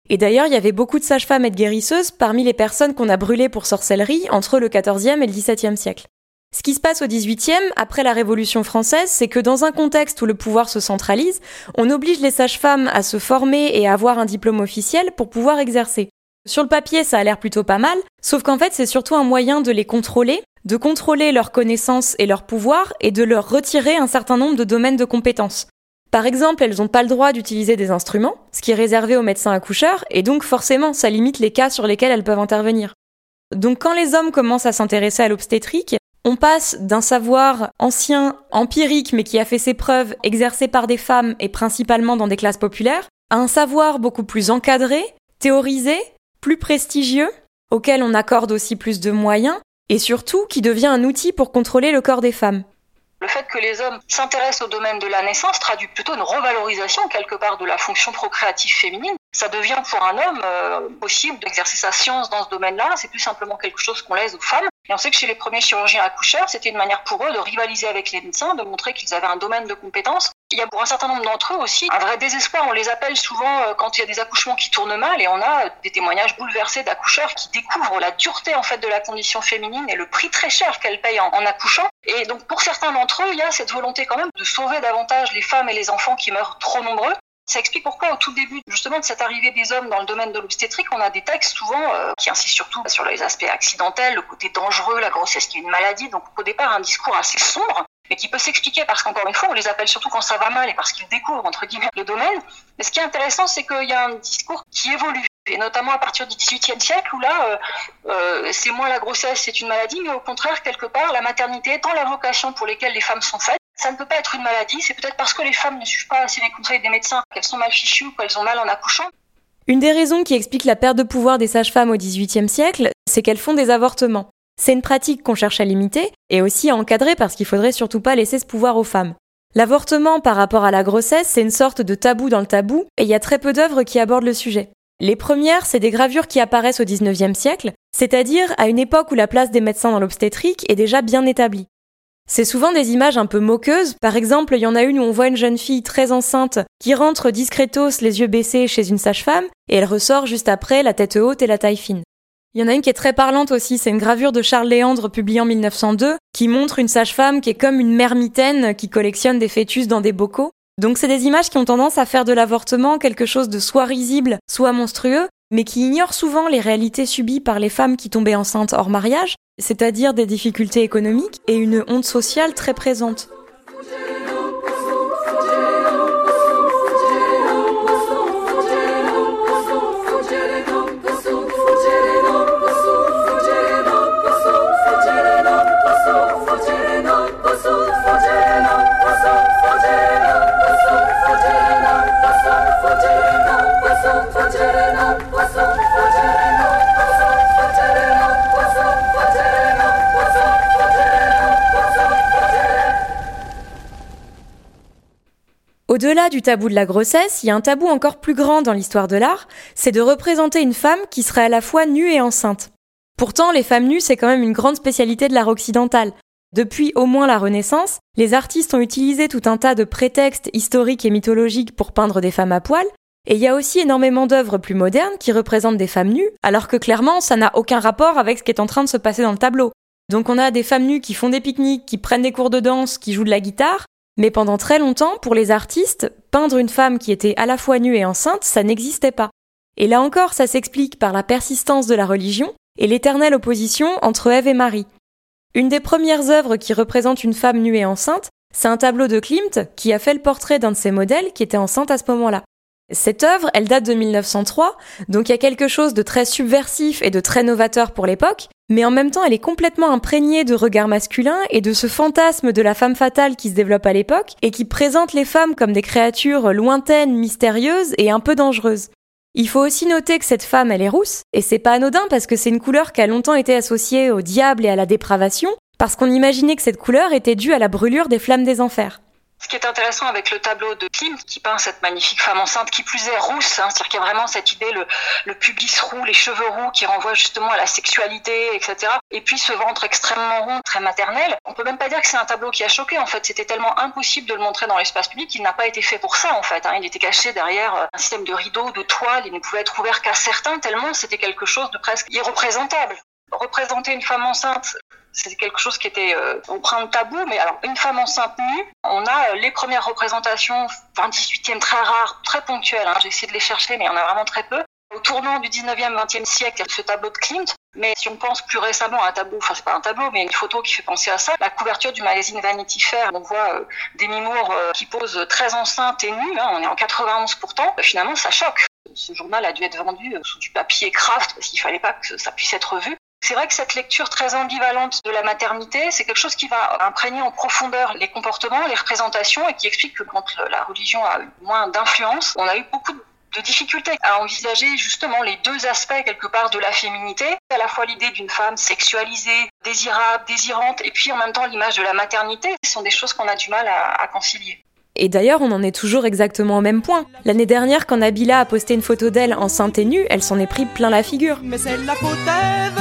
Et d'ailleurs, il y avait beaucoup de sages-femmes et de guérisseuses parmi les personnes qu'on a brûlées pour sorcellerie entre le XIVe et le XVIIe siècle. Ce qui se passe au XVIIIe, après la Révolution française, c'est que dans un contexte où le pouvoir se centralise, on oblige les sages-femmes à se former et à avoir un diplôme officiel pour pouvoir exercer. Sur le papier, ça a l'air plutôt pas mal, sauf qu'en fait, c'est surtout un moyen de les contrôler, de contrôler leurs connaissances et leurs pouvoirs et de leur retirer un certain nombre de domaines de compétences. Par exemple, elles n'ont pas le droit d'utiliser des instruments, ce qui est réservé aux médecins accoucheurs, et donc forcément, ça limite les cas sur lesquels elles peuvent intervenir. Donc quand les hommes commencent à s'intéresser à l'obstétrique, on passe d'un savoir ancien, empirique, mais qui a fait ses preuves, exercé par des femmes et principalement dans des classes populaires, à un savoir beaucoup plus encadré, théorisé, plus prestigieux, auquel on accorde aussi plus de moyens, et surtout qui devient un outil pour contrôler le corps des femmes. Le fait que les hommes s'intéressent au domaine de la naissance traduit plutôt une revalorisation quelque part de la fonction procréative féminine. Ça devient pour un homme possible d'exercer sa science dans ce domaine-là, c'est plus simplement quelque chose qu'on laisse aux femmes. Et on sait que chez les premiers chirurgiens accoucheurs, c'était une manière pour eux de rivaliser avec les médecins, de montrer qu'ils avaient un domaine de compétences. Il y a pour un certain nombre d'entre eux aussi un vrai désespoir. On les appelle souvent quand il y a des accouchements qui tournent mal, et on a des témoignages bouleversés d'accoucheurs qui découvrent la dureté en fait de la condition féminine et le prix très cher qu'elles payent en accouchant. Et donc pour certains d'entre eux, il y a cette volonté quand même de sauver davantage les femmes et les enfants qui meurent trop nombreux. Ça explique pourquoi au tout début justement de cette arrivée des hommes dans le domaine de l'obstétrique, on a des textes souvent qui insistent surtout sur les aspects accidentels, le côté dangereux, la grossesse qui est une maladie. Donc au départ un discours assez sombre, mais qui peut s'expliquer parce qu'encore une fois on les appelle surtout quand ça va mal et parce qu'ils découvrent entre guillemets le domaine. Mais ce qui est intéressant, c'est qu'il y a un discours qui évolue, et notamment à partir du XVIIIe siècle où là c'est moins la grossesse c'est une maladie, mais au contraire quelque part la maternité étant la vocation pour laquelle les femmes sont faites, ça ne peut pas être une maladie, c'est peut-être parce que les femmes ne suivent pas assez les conseils des médecins qu'elles sont mal fichues ou qu'elles ont mal en accouchant. Une des raisons qui explique la perte de pouvoir des sages-femmes au XVIIIe siècle, c'est qu'elles font des avortements. C'est une pratique qu'on cherche à limiter et aussi à encadrer parce qu'il faudrait surtout pas laisser ce pouvoir aux femmes. L'avortement par rapport à la grossesse, c'est une sorte de tabou dans le tabou et il y a très peu d'œuvres qui abordent le sujet. Les premières, c'est des gravures qui apparaissent au XIXe siècle, c'est-à-dire à une époque où la place des médecins dans l'obstétrique est déjà bien établie. C'est souvent des images un peu moqueuses, par exemple il y en a une où on voit une jeune fille très enceinte qui rentre discretos les yeux baissés chez une sage-femme et elle ressort juste après la tête haute et la taille fine. Il y en a une qui est très parlante aussi, c'est une gravure de Charles Léandre publiée en 1902 qui montre une sage-femme qui est comme une mère mitaine qui collectionne des fœtus dans des bocaux. Donc c'est des images qui ont tendance à faire de l'avortement quelque chose de soit risible, soit monstrueux, mais qui ignorent souvent les réalités subies par les femmes qui tombaient enceintes hors mariage, c'est-à-dire des difficultés économiques et une honte sociale très présente. Au-delà du tabou de la grossesse, il y a un tabou encore plus grand dans l'histoire de l'art, c'est de représenter une femme qui serait à la fois nue et enceinte. Pourtant, les femmes nues, c'est quand même une grande spécialité de l'art occidental. Depuis au moins la Renaissance, les artistes ont utilisé tout un tas de prétextes historiques et mythologiques pour peindre des femmes à poil, et il y a aussi énormément d'œuvres plus modernes qui représentent des femmes nues, alors que clairement, ça n'a aucun rapport avec ce qui est en train de se passer dans le tableau. Donc on a des femmes nues qui font des pique-niques, qui prennent des cours de danse, qui jouent de la guitare, mais pendant très longtemps, pour les artistes, peindre une femme qui était à la fois nue et enceinte, ça n'existait pas. Et là encore, ça s'explique par la persistance de la religion et l'éternelle opposition entre Ève et Marie. Une des premières œuvres qui représente une femme nue et enceinte, c'est un tableau de Klimt qui a fait le portrait d'un de ses modèles qui était enceinte à ce moment-là. Cette œuvre, elle date de 1903, donc il y a quelque chose de très subversif et de très novateur pour l'époque, mais en même temps elle est complètement imprégnée de regards masculins et de ce fantasme de la femme fatale qui se développe à l'époque et qui présente les femmes comme des créatures lointaines, mystérieuses et un peu dangereuses. Il faut aussi noter que cette femme, elle est rousse, et c'est pas anodin parce que c'est une couleur qui a longtemps été associée au diable et à la dépravation, parce qu'on imaginait que cette couleur était due à la brûlure des flammes des enfers. Ce qui est intéressant avec le tableau de Klimt, qui peint cette magnifique femme enceinte, qui plus est rousse, c'est-à-dire qu'il y a vraiment cette idée, le pubis roux, les cheveux roux, qui renvoient justement à la sexualité, etc. Et puis ce ventre extrêmement rond, très maternel. On peut même pas dire que c'est un tableau qui a choqué, en fait. C'était tellement impossible de le montrer dans l'espace public qu'il n'a pas été fait pour ça, en fait. Il était caché derrière un système de rideaux, de toiles, il ne pouvait être ouvert qu'à certains, tellement c'était quelque chose de presque irreprésentable. Représenter une femme enceinte, c'était quelque chose qui était empreint de tabou, mais alors une femme enceinte nue, on a les premières représentations, fin 18e, très rares, très ponctuelles, j'ai essayé de les chercher, mais il y en a vraiment très peu. Au tournant du 19e, 20e siècle, il y a ce tableau de Klimt, mais si on pense plus récemment à un tableau, enfin c'est pas un tableau, mais une photo qui fait penser à ça, la couverture du magazine Vanity Fair, on voit Demi Moore qui pose très enceinte et nue, on est en 91 pourtant, finalement ça choque. Ce journal a dû être vendu sous du papier Kraft, parce qu'il fallait pas que ça puisse être vu. C'est vrai que cette lecture très ambivalente de la maternité, c'est quelque chose qui va imprégner en profondeur les comportements, les représentations, et qui explique que quand la religion a eu moins d'influence, on a eu beaucoup de difficultés à envisager justement les deux aspects quelque part de la féminité, à la fois l'idée d'une femme sexualisée, désirable, désirante, et puis en même temps l'image de la maternité. Ce sont des choses qu'on a du mal à concilier. Et d'ailleurs, on en est toujours exactement au même point. L'année dernière, quand Nabila a posté une photo d'elle enceinte et nue, elle s'en est pris plein la figure. Mais c'est la faute d'Ève.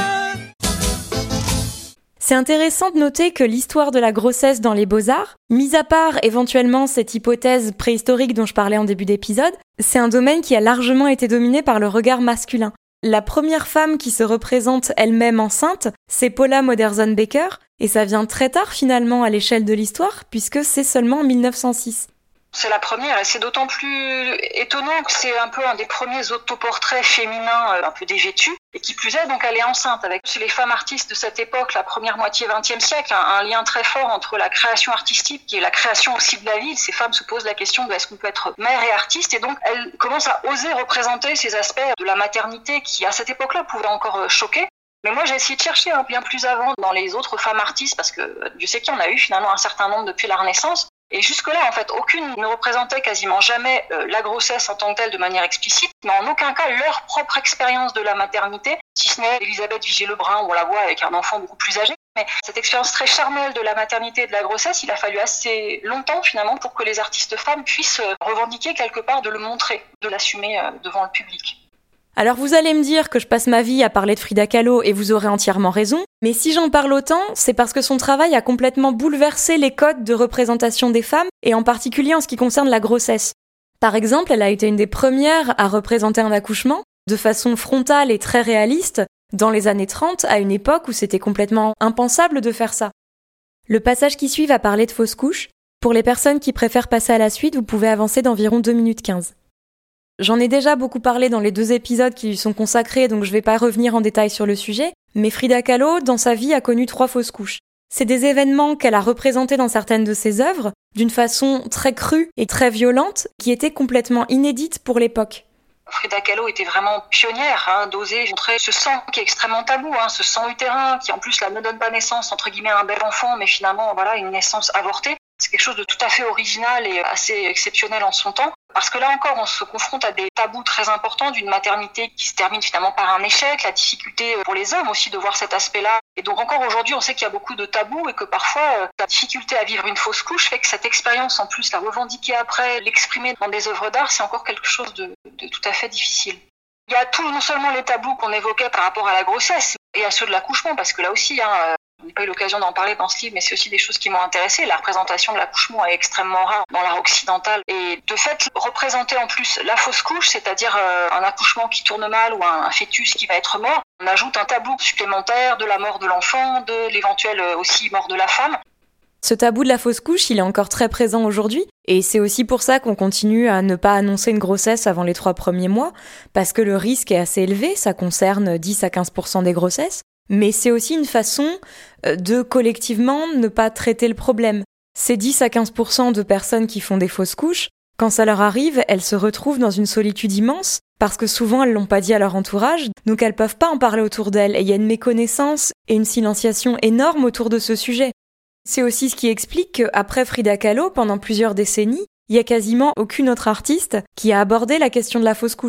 C'est intéressant de noter que l'histoire de la grossesse dans les beaux-arts, mis à part éventuellement cette hypothèse préhistorique dont je parlais en début d'épisode, c'est un domaine qui a largement été dominé par le regard masculin. La première femme qui se représente elle-même enceinte, c'est Paula Modersohn-Becker, et ça vient très tard finalement à l'échelle de l'histoire, puisque c'est seulement en 1906. C'est la première, et c'est d'autant plus étonnant que c'est un peu un des premiers autoportraits féminins un peu dévêtus, et qui plus est, donc elle est enceinte, avec chez les femmes artistes de cette époque, la première moitié 20e siècle, un lien très fort entre la création artistique et la création aussi de la vie. Ces femmes se posent la question de est-ce qu'on peut être mère et artiste, et donc elles commencent à oser représenter ces aspects de la maternité qui, à cette époque-là, pouvaient encore choquer. Mais moi, j'ai essayé de chercher bien plus avant dans les autres femmes artistes, parce que Dieu sait qu'il y en a eu finalement un certain nombre depuis la Renaissance. Et jusque-là, en fait, aucune ne représentait quasiment jamais la grossesse en tant que telle de manière explicite, mais en aucun cas leur propre expérience de la maternité, si ce n'est Elisabeth Vigée-Lebrun, où on la voit avec un enfant beaucoup plus âgé. Mais cette expérience très charnelle de la maternité et de la grossesse, il a fallu assez longtemps finalement pour que les artistes femmes puissent revendiquer quelque part de le montrer, de l'assumer devant le public. Alors vous allez me dire que je passe ma vie à parler de Frida Kahlo et vous aurez entièrement raison, mais si j'en parle autant, c'est parce que son travail a complètement bouleversé les codes de représentation des femmes, et en particulier en ce qui concerne la grossesse. Par exemple, elle a été une des premières à représenter un accouchement, de façon frontale et très réaliste, dans les années 30, à une époque où c'était complètement impensable de faire ça. Le passage qui suit va parler de fausses couches. Pour les personnes qui préfèrent passer à la suite, vous pouvez avancer d'environ 2 minutes 15. J'en ai déjà beaucoup parlé dans les 2 épisodes qui lui sont consacrés, donc je vais pas revenir en détail sur le sujet, mais Frida Kahlo, dans sa vie, a connu 3 fausses couches. C'est des événements qu'elle a représentés dans certaines de ses œuvres, d'une façon très crue et très violente, qui étaient complètement inédites pour l'époque. Frida Kahlo était vraiment pionnière d'oser montrer ce sang qui est extrêmement tabou, ce sang utérin qui en plus ne donne pas naissance entre guillemets à un bel enfant, mais finalement voilà une naissance avortée. C'est quelque chose de tout à fait original et assez exceptionnel en son temps. Parce que là encore, on se confronte à des tabous très importants d'une maternité qui se termine finalement par un échec, la difficulté pour les hommes aussi de voir cet aspect-là. Et donc encore aujourd'hui, on sait qu'il y a beaucoup de tabous et que parfois, la difficulté à vivre une fausse couche fait que cette expérience, en plus, la revendiquer après, l'exprimer dans des œuvres d'art, c'est encore quelque chose de tout à fait difficile. Il y a non seulement les tabous qu'on évoquait par rapport à la grossesse et à ceux de l'accouchement, parce que là aussi, on n'a pas eu l'occasion d'en parler dans ce livre, mais c'est aussi des choses qui m'ont intéressée. La représentation de l'accouchement est extrêmement rare dans l'art occidental. Et de fait, représenter en plus la fausse couche, c'est-à-dire un accouchement qui tourne mal ou un fœtus qui va être mort, on ajoute un tabou supplémentaire de la mort de l'enfant, de l'éventuelle aussi mort de la femme. Ce tabou de la fausse couche, il est encore très présent aujourd'hui, et c'est aussi pour ça qu'on continue à ne pas annoncer une grossesse avant les 3 premiers mois, parce que le risque est assez élevé, ça concerne 10 à 15% des grossesses. Mais c'est aussi une façon de collectivement ne pas traiter le problème. Ces 10 à 15% de personnes qui font des fausses couches, quand ça leur arrive, elles se retrouvent dans une solitude immense, parce que souvent elles l'ont pas dit à leur entourage, donc elles peuvent pas en parler autour d'elles, et il y a une méconnaissance et une silenciation énorme autour de ce sujet. C'est aussi ce qui explique qu'après Frida Kahlo, pendant plusieurs décennies, il y a quasiment aucune autre artiste qui a abordé la question de la fausse couche.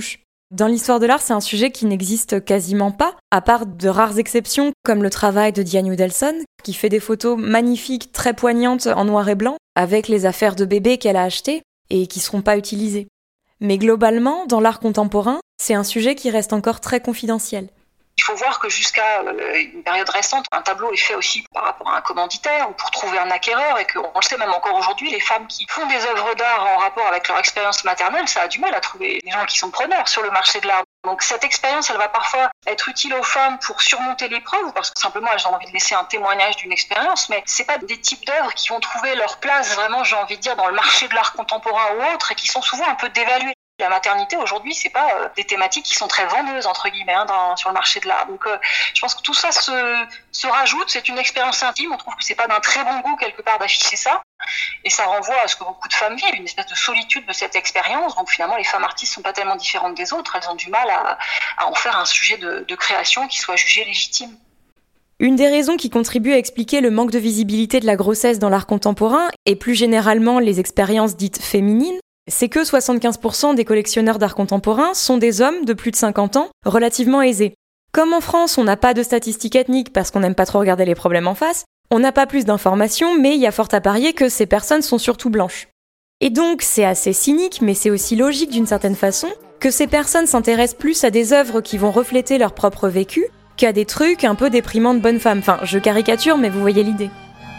Dans l'histoire de l'art, c'est un sujet qui n'existe quasiment pas, à part de rares exceptions comme le travail de Diane Udelson, qui fait des photos magnifiques, très poignantes en noir et blanc, avec les affaires de bébés qu'elle a achetées et qui ne seront pas utilisées. Mais globalement, dans l'art contemporain, c'est un sujet qui reste encore très confidentiel. Il faut voir que jusqu'à une période récente, un tableau est fait aussi par rapport à un commanditaire ou pour trouver un acquéreur, et qu'on le sait même encore aujourd'hui, les femmes qui font des œuvres d'art en rapport avec leur expérience maternelle, ça a du mal à trouver des gens qui sont preneurs sur le marché de l'art. Donc cette expérience, elle va parfois être utile aux femmes pour surmonter l'épreuve, parce que simplement elles ont envie de laisser un témoignage d'une expérience, mais c'est pas des types d'œuvres qui vont trouver leur place vraiment, j'ai envie de dire, dans le marché de l'art contemporain ou autre, et qui sont souvent un peu dévaluées. La maternité aujourd'hui, c'est pas des thématiques qui sont très vendeuses entre guillemets sur le marché de l'art. Donc je pense que tout ça se rajoute. C'est une expérience intime. On trouve que c'est pas d'un très bon goût quelque part d'afficher ça, et ça renvoie à ce que beaucoup de femmes vivent, une espèce de solitude de cette expérience. Donc finalement, les femmes artistes sont pas tellement différentes des autres. Elles ont du mal à en faire un sujet de création qui soit jugé légitime. Une des raisons qui contribue à expliquer le manque de visibilité de la grossesse dans l'art contemporain, et plus généralement les expériences dites féminines, c'est que 75% des collectionneurs d'art contemporain sont des hommes de plus de 50 ans, relativement aisés. Comme en France, on n'a pas de statistiques ethniques parce qu'on n'aime pas trop regarder les problèmes en face, on n'a pas plus d'informations, mais il y a fort à parier que ces personnes sont surtout blanches. Et donc, c'est assez cynique, mais c'est aussi logique d'une certaine façon, que ces personnes s'intéressent plus à des œuvres qui vont refléter leur propre vécu, qu'à des trucs un peu déprimants de bonnes femmes. Enfin, je caricature, mais vous voyez l'idée.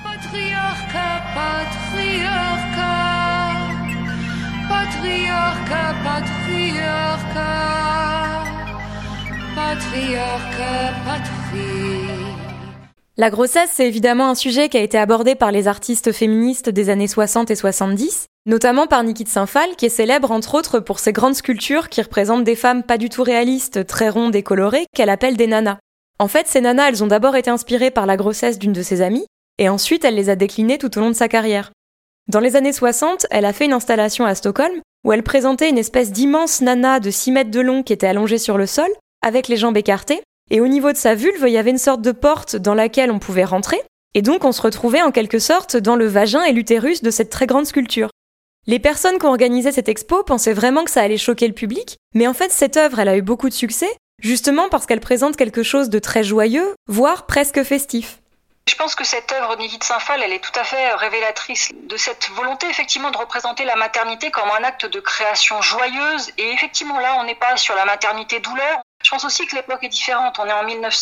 La grossesse, c'est évidemment un sujet qui a été abordé par les artistes féministes des années 60 et 70, notamment par Niki de Saint-Phalle, qui est célèbre entre autres pour ses grandes sculptures qui représentent des femmes pas du tout réalistes, très rondes et colorées, qu'elle appelle des nanas. En fait, ces nanas, elles ont d'abord été inspirées par la grossesse d'une de ses amies, et ensuite elle les a déclinées tout au long de sa carrière. Dans les années 60, elle a fait une installation à Stockholm, où elle présentait une espèce d'immense nana de 6 mètres de long qui était allongée sur le sol, avec les jambes écartées, et au niveau de sa vulve, il y avait une sorte de porte dans laquelle on pouvait rentrer, et donc on se retrouvait en quelque sorte dans le vagin et l'utérus de cette très grande sculpture. Les personnes qui ont organisé cette expo pensaient vraiment que ça allait choquer le public, mais en fait cette œuvre, elle a eu beaucoup de succès, justement parce qu'elle présente quelque chose de très joyeux, voire presque festif. Je pense que cette œuvre de Niki de Saint-Phalle, elle est tout à fait révélatrice de cette volonté effectivement de représenter la maternité comme un acte de création joyeuse. Et effectivement là, on n'est pas sur la maternité douleur. Je pense aussi que l'époque est différente. On est en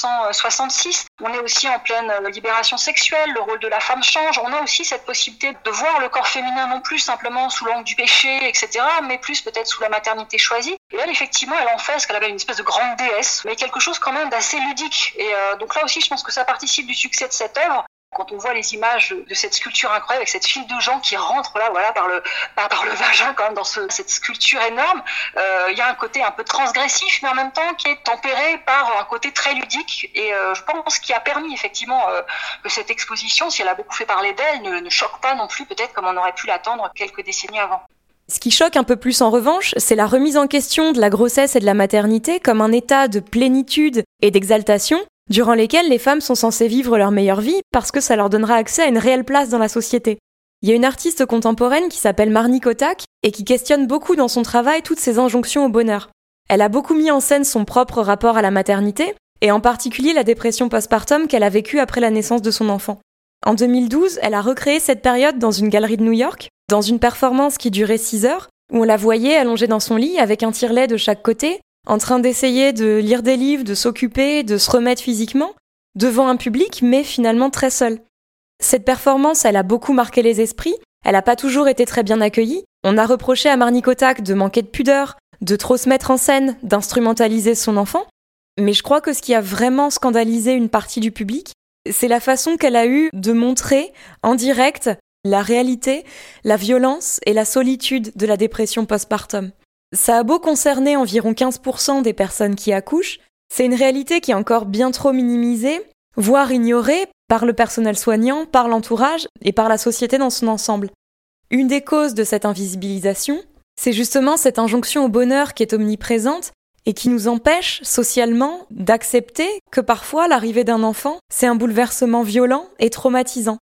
1966, on est aussi en pleine libération sexuelle, le rôle de la femme change. On a aussi cette possibilité de voir le corps féminin non plus simplement sous l'angle du péché, etc., mais plus peut-être sous la maternité choisie. Et elle, effectivement, elle en fait ce qu'elle appelle une espèce de grande déesse, mais quelque chose quand même d'assez ludique. Et donc là aussi, je pense que ça participe du succès de cette œuvre. Quand on voit les images de cette sculpture incroyable avec cette file de gens qui rentrent là, voilà, par le vagin quand même dans cette sculpture énorme, il y a un côté un peu transgressif, mais en même temps qui est tempéré par un côté très ludique. Et je pense qu'il a permis effectivement que cette exposition, si elle a beaucoup fait parler d'elle, ne choque pas non plus peut-être comme on aurait pu l'attendre quelques décennies avant. Ce qui choque un peu plus en revanche, c'est la remise en question de la grossesse et de la maternité comme un état de plénitude et d'exaltation, durant lesquelles les femmes sont censées vivre leur meilleure vie parce que ça leur donnera accès à une réelle place dans la société. Il y a une artiste contemporaine qui s'appelle Marnie Kotak et qui questionne beaucoup dans son travail toutes ces injonctions au bonheur. Elle a beaucoup mis en scène son propre rapport à la maternité et en particulier la dépression postpartum qu'elle a vécue après la naissance de son enfant. En 2012, elle a recréé cette période dans une galerie de New York, dans une performance qui durait 6 heures, où on la voyait allongée dans son lit avec un tire-lait de chaque côté, en train d'essayer de lire des livres, de s'occuper, de se remettre physiquement, devant un public, mais finalement très seule. Cette performance, elle a beaucoup marqué les esprits, elle n'a pas toujours été très bien accueillie. On a reproché à Marnie Kotak de manquer de pudeur, de trop se mettre en scène, d'instrumentaliser son enfant. Mais je crois que ce qui a vraiment scandalisé une partie du public, c'est la façon qu'elle a eue de montrer en direct la réalité, la violence et la solitude de la dépression postpartum. Ça a beau concerner environ 15% des personnes qui accouchent, c'est une réalité qui est encore bien trop minimisée, voire ignorée par le personnel soignant, par l'entourage et par la société dans son ensemble. Une des causes de cette invisibilisation, c'est justement cette injonction au bonheur qui est omniprésente et qui nous empêche, socialement, d'accepter que parfois l'arrivée d'un enfant, c'est un bouleversement violent et traumatisant.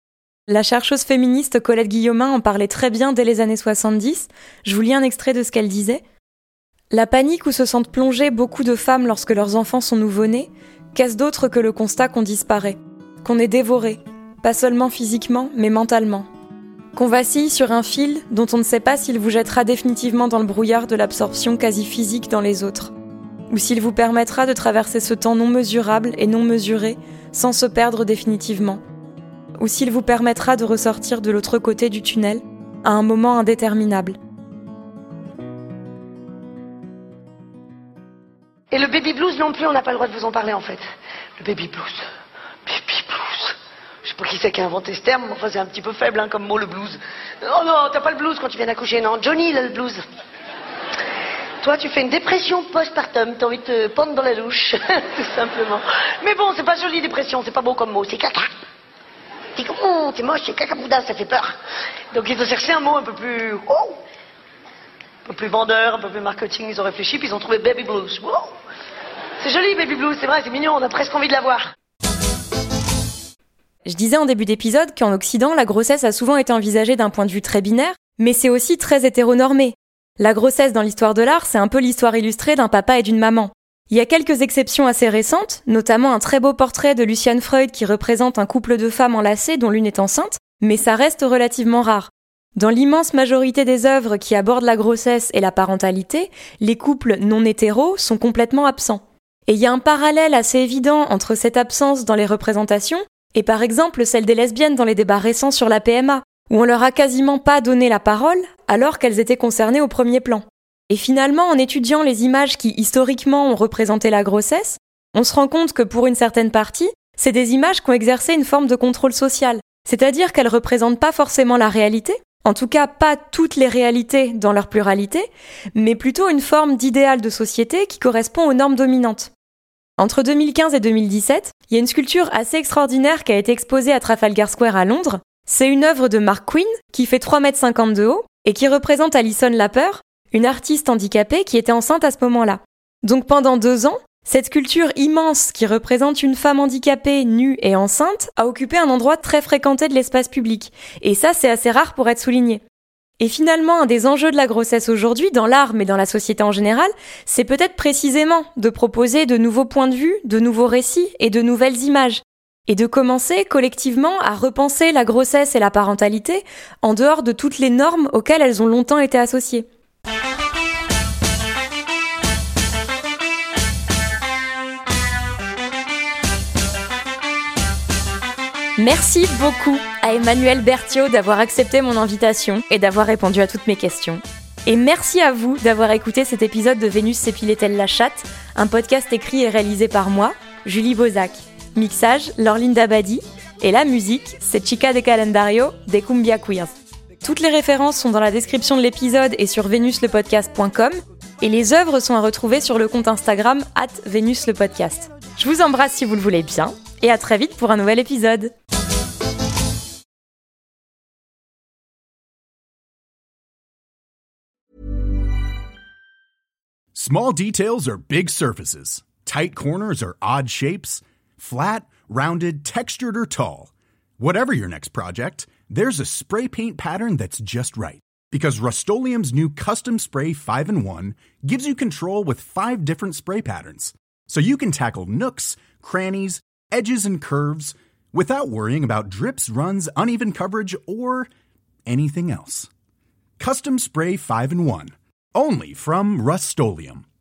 La chercheuse féministe Colette Guillaumin en parlait très bien dès les années 70. Je vous lis un extrait de ce qu'elle disait. La panique où se sentent plongées beaucoup de femmes lorsque leurs enfants sont nouveau-nés, qu'est-ce d'autre que le constat qu'on disparaît, qu'on est dévoré, pas seulement physiquement, mais mentalement. Qu'on vacille sur un fil dont on ne sait pas s'il vous jettera définitivement dans le brouillard de l'absorption quasi physique dans les autres, ou s'il vous permettra de traverser ce temps non mesurable et non mesuré sans se perdre définitivement, ou s'il vous permettra de ressortir de l'autre côté du tunnel à un moment indéterminable. Et le baby blues non plus, on n'a pas le droit de vous en parler en fait. Le baby blues. Baby blues. Je sais pas qui c'est qui a inventé ce terme, mais enfin c'est un petit peu faible comme mot le blues. Oh non, t'as pas le blues quand tu viens d'accoucher, non. Johnny il a le blues. Toi tu fais une dépression postpartum, t'as envie de te pendre dans la douche, tout simplement. Mais bon, c'est pas joli dépression, c'est pas beau comme mot, c'est caca. C'est moche, c'est caca-bouda, ça fait peur. Donc il faut chercher un mot un peu plus... un peu plus vendeur, un peu plus marketing, ils ont réfléchi, puis ils ont trouvé baby blues. Wow. C'est joli baby blues, c'est vrai, c'est mignon, on a presque envie de la voir. Je disais en début d'épisode qu'en Occident, la grossesse a souvent été envisagée d'un point de vue très binaire, mais c'est aussi très hétéronormé. La grossesse dans l'histoire de l'art, c'est un peu l'histoire illustrée d'un papa et d'une maman. Il y a quelques exceptions assez récentes, notamment un très beau portrait de Lucian Freud qui représente un couple de femmes enlacées dont l'une est enceinte, mais ça reste relativement rare. Dans l'immense majorité des œuvres qui abordent la grossesse et la parentalité, les couples non hétéros sont complètement absents. Et il y a un parallèle assez évident entre cette absence dans les représentations et par exemple celle des lesbiennes dans les débats récents sur la PMA, où on leur a quasiment pas donné la parole alors qu'elles étaient concernées au premier plan. Et finalement, en étudiant les images qui historiquement ont représenté la grossesse, on se rend compte que pour une certaine partie, c'est des images qui ont exercé une forme de contrôle social, c'est-à-dire qu'elles représentent pas forcément la réalité, en tout cas pas toutes les réalités dans leur pluralité, mais plutôt une forme d'idéal de société qui correspond aux normes dominantes. Entre 2015 et 2017, il y a une sculpture assez extraordinaire qui a été exposée à Trafalgar Square à Londres. C'est une œuvre de Mark Quinn qui fait 3,50 m de haut et qui représente Alison Lapper, une artiste handicapée qui était enceinte à ce moment-là. Donc pendant 2 ans, cette sculpture immense qui représente une femme handicapée, nue et enceinte, a occupé un endroit très fréquenté de l'espace public. Et ça, c'est assez rare pour être souligné. Et finalement, un des enjeux de la grossesse aujourd'hui, dans l'art mais dans la société en général, c'est peut-être précisément de proposer de nouveaux points de vue, de nouveaux récits et de nouvelles images. Et de commencer collectivement à repenser la grossesse et la parentalité en dehors de toutes les normes auxquelles elles ont longtemps été associées. Merci beaucoup à Emmanuel Berthiaud d'avoir accepté mon invitation et d'avoir répondu à toutes mes questions. Et merci à vous d'avoir écouté cet épisode de Vénus s'épilait-elle la chatte, un podcast écrit et réalisé par moi, Julie Bozac. Mixage, Laureline Dabadi. Et la musique, c'est Chica de Calendario des Cumbia Queers. Toutes les références sont dans la description de l'épisode et sur venuslepodcast.com. Et les œuvres sont à retrouver sur le compte Instagram @venuslepodcast. Je vous embrasse si vous le voulez bien. Et à très vite pour un nouvel épisode. Small details are big surfaces. Tight corners are odd shapes. Flat, rounded, textured, or tall. Whatever your next project, there's a spray paint pattern that's just right. Because Rust-Oleum's new Custom Spray 5-in-1 gives you control with 5 different spray patterns. So you can tackle nooks, crannies, edges, and curves without worrying about drips, runs, uneven coverage, or anything else. Custom Spray 5-in-1. Only from Rust-Oleum.